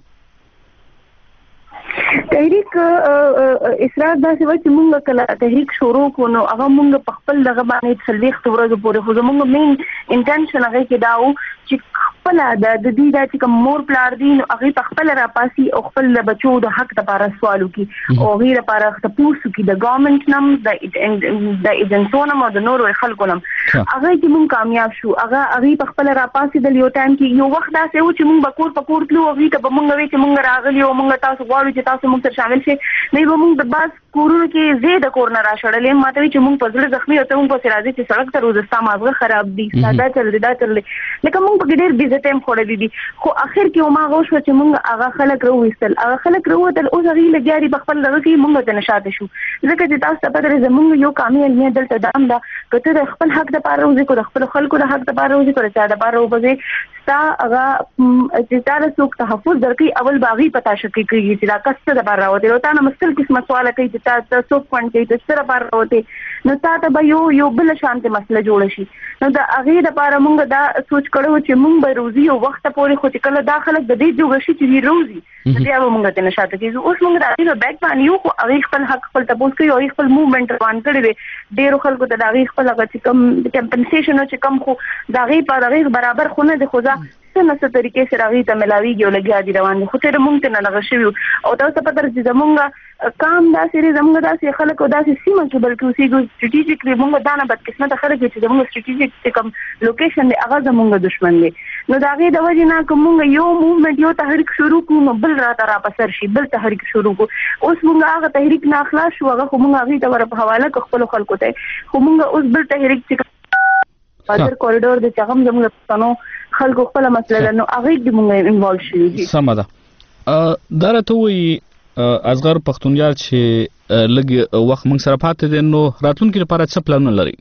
تحریک اصرار دا چې موږ کله تحریک شروع کونو هغه موږ په خپل دغه باندې څلويخت ورځې پورې خو زموږ مین انټنشن هغه کې دا و چې خپل د دې د چې کوم مور پلار دي نو هغه په خپل راپاسي او خپل بچو د حق لپاره سوالو کې او غیر لپاره تاسو کې د ګورنمنت نم د ایجنسونو او د نورو خلکو نم هغه چې موږ کامیاب شو هغه په خپل راپاسي د یو ټایم کې یو وخت دا چې چې موږ پکور تلو هغه ته موږ وی چې موږ راغلی او موږ تاسو غواړو چې تاسو موږ سره شامل شئ نه موږ د باز کورونو کې زیاده کورنر راشړلې ماته چې موږ په ځل زخمی او ته موږ په راځي چې سړک ته روزستا مازغه خراب دي ساده چل لکه موږ په ډېر بیزه ټایم خورلې دي خو اخر کې ما غوښ چې موږ هغه خلک رويستل او هغه لګیاري په خپل دغه کې موږ ته نشاته شو ځکه چې تاسو ته پته زموږ یو کامیاب نه دلته دام دا کته د خپل حق د پاره روزي کو د خپل خلکو د حق د پاره روزي کو د چا د پاره وبځي ستا هغه چې تاسو څوک تحفظ درکې اول باغی پتا شکې کوي چې دا کسته د بار راوته او تا نه مستل قسمه سوال کوي چې تاسو څوک پوینټ کوي چې سره بار راوته نو تاسو به یو بل شانته مسله جوړ شي نو دا هغه د پاره موږ دا سوچ کړو چې موږ به روزي او وخت پورې خو چې کله داخله د دې جوړ شي چې روزي بیا موږ ته نشاته کیږي اوس موږ د دې بیک باندې یو خو هغه خپل حق خپل تاسو کوي او خپل موومېنټ روان کړی دی ډیرو خلکو ته دا غي خپل هغه چې کم کمپنسیشن او چې کم خو دا غي په هغه برابر خو نه دی خو څه طریقې سره هغه ته ملاویږي او لګیا دي روان دي خو تر مونږ ته نه لغشي او تاسو په تر چې زمونږ کام داسې زمونږ داسې خلک او داسې سیمه کې بلکې اوسېږي سټریټیکلی مونږ دا نه بد قسمت خلک چې زمونږ سټریټیک کوم لوکیشن دی هغه زمونږ دشمن دی نو دا غي د وجه نه کوم یو موومېنټ یو تحریک شروع کوو بل را پسر شي بل تحریک شروع کو اوس مونږ هغه تحریک نه اخلاص شو هغه مونږ هغه ته ور په حواله خپل خلکو ته خو مونږ اوس بل تحریک چې پاتر کوریډور د چغم زموږ پښتنو خلکو خپل مسله نو هغه د مونږ انوالو شي سم ده دا راته وي اصغر پښتونیار چې لګي وخت موږ سره پاتې دي نو راتلونکي لپاره څه پلان لري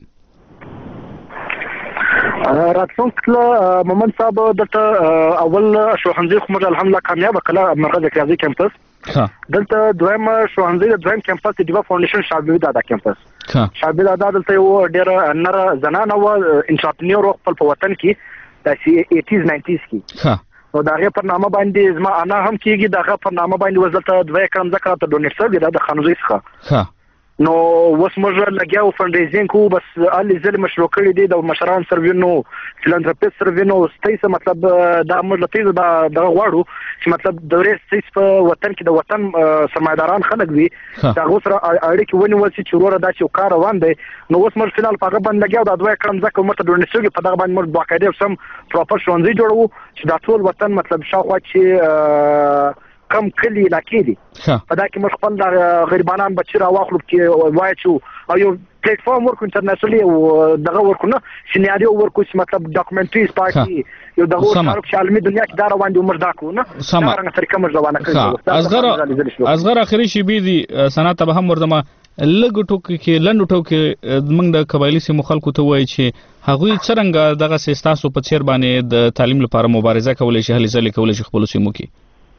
راتلونکي مومن صاحب دلته اول شوهنځي خو موږ الحمدلله کامیاب کړه مرکز ریاضي کیمپس دلته دویم شوهنځي د دویم کیمپس د دیوا فاونډیشن شابه دادا کیمپس شابه دادا دلته یو ډیر نر زنانه و انټرپرینور خپل په وطن کې د 80s 90s کې نو دا غي پر نامه باندې زما انا هم کېږي دا غي پر نامه باندې وزلته دوه کم ځکه ته ډونیټ سره د خانوزي څخه نو وس موږ لګیاو فنډریزینګ کو بس علي زل مشروع کړی دی د مشران سروینو فلانتروپیست سروینو ستایسه مطلب دا موږ لته دا غواړو چې مطلب د ریس په وطن کې د وطن سرمایداران خلک وي دا غوسره اړیکې ونیول چې ورور دا چې کار روان دی نو اوس موږ فینال په باندې لګیاو دا دوه کړم ځکه موږ ته ډونیټ سوي په دغه باندې موږ باقاعده سم پراپر شونځي جوړو چې دا ټول وطن مطلب شاوخوا چې کم کلی علاقې دي په دا کې موږ خپل د غریبانان بچی را واخلو کې وایو او یو پلیټ فارم ورکو انټرنیشنلی او دغه ورکو نه سیناریو ورکو چې مطلب ډاکومنټریز پارټي یو دغه ورکو چې عالمي دنیا کې دا روان دي عمر دا کو نه دا رنګ طریقه موږ روانه کړو اصغر اخري شی بي دي سنت به هم ورته لګ ټوک کې لند ټوک موږ د قبایلی سیمو خلکو ته وایي چې هغوی څنګه دغه سیستاسو په چیر باندې د تعلیم لپاره مبارزه کولای شي هلي ځلې کولای شي خپل سیمو کې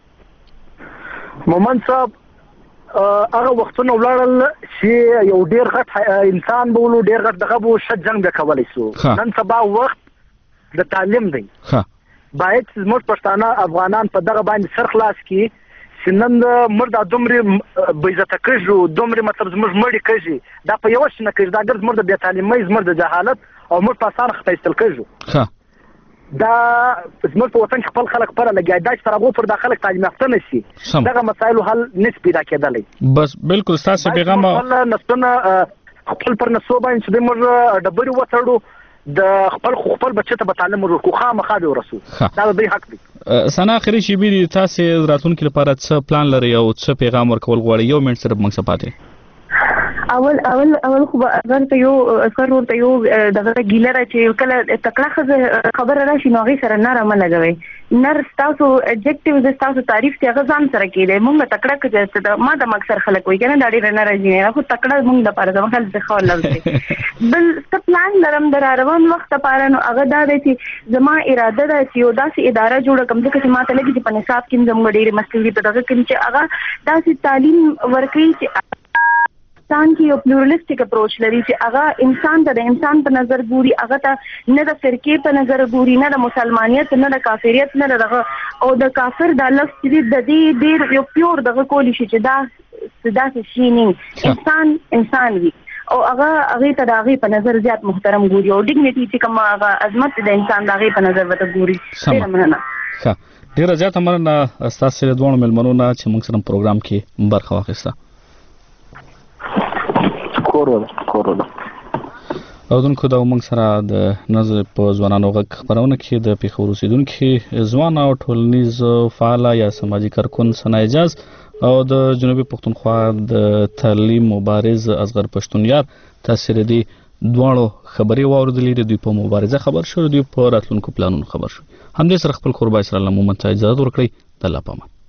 مومن صاحب هغه وختونه ولاړل چې یو ډیر غټ انسان بولو ډیر غټ دغه بو شت جنگ کولای شو نن سبا وخت د تعلیم دی باید زموږ پښتانه افغانان په دغه باندې سر خلاص کی سنن مردا دومره بیزته کړو دومره مطلب زموږ مړی کړي دا په یو شنه کړي دا ګر زموږ د بې تعلیمۍ زموږ د جهالت او موږ په اسانه خپل کړو دا زموږ په وطن کې خپل خلک پر لګیا دا چې ترغو پر داخله تعلیم یافته نشي دغه مسایلو حل نس پیدا کېدلی بس بالکل تاسو پیغام نسونه خپل پر نسو باندې چې موږ ډبري وڅړو د خپل بچی ته تعلیم ورکو خامخا دی ورسو دا د حق دی سنا اخري شی بي تاسو راتلونکي لپاره څه پلان لري او څه پیغام ورکول غواړي یو منټ سره موږ سپاتې اول خو اگر ته یو اثر ورته یو دغه ګیلره چې کله تکړه خبره راشي نو هغه سره نرمه لګوي نر تاسو اډجکټیو د تاسو تعریف ته غزان سره کېده موږ تکړه کړه ما د مکسر خلک وي کنه دا ډیر نه راځي نه خو تکړه موږ د پاره ځم خل څه خول لږ بل څه پلان لرم در روان وخت لپاره نو هغه دا دی چې زما اراده ده چې یو داسې اداره جوړه کوم چې ما ته لګي چې په نصاب کې زموږ ډیر مسلې په دغه کې چې هغه داسې تعلیم ورکړي چې انسان کې یو پلورالستیک اپروچ لري چې هغه انسان ته د انسان په نظر ګوري هغه ته نه د فرقې په نظر ګوري نه د مسلمانیت نه د کافریت نه دغه او د کافر د لفظ چې د دې ډیر یو پیور دغه کولی شي چې دا شي نه انسان وي او هغه ته د هغه په نظر زیات محترم ګوري او ډیګنیټي چې کوم هغه عظمت د انسان د هغه په نظر وته ګوري ډیر مننه ډیر زیات مننه تاسو سره دوه ملمنو نه چې موږ سره پروګرام کې برخه واخیسته اودونکو دا موږ سره د نظر په ځوانانو غږ خبرونه کې د پیښور اوسیدونکو ځوان او ټولنیز فعال یا سماجی کارکون سنا اجاز او د جنوبي پښتونخوا د تعلیم مبارز اصغر پښتونیار تاثیر دي دواړو خبري واوردلې دوی په مبارزه خبر شو دوی په راتلونکو پلانونو خبر شو هم دې سره خپل قربای سره لمو منځ اجازه ورکړي د الله پامان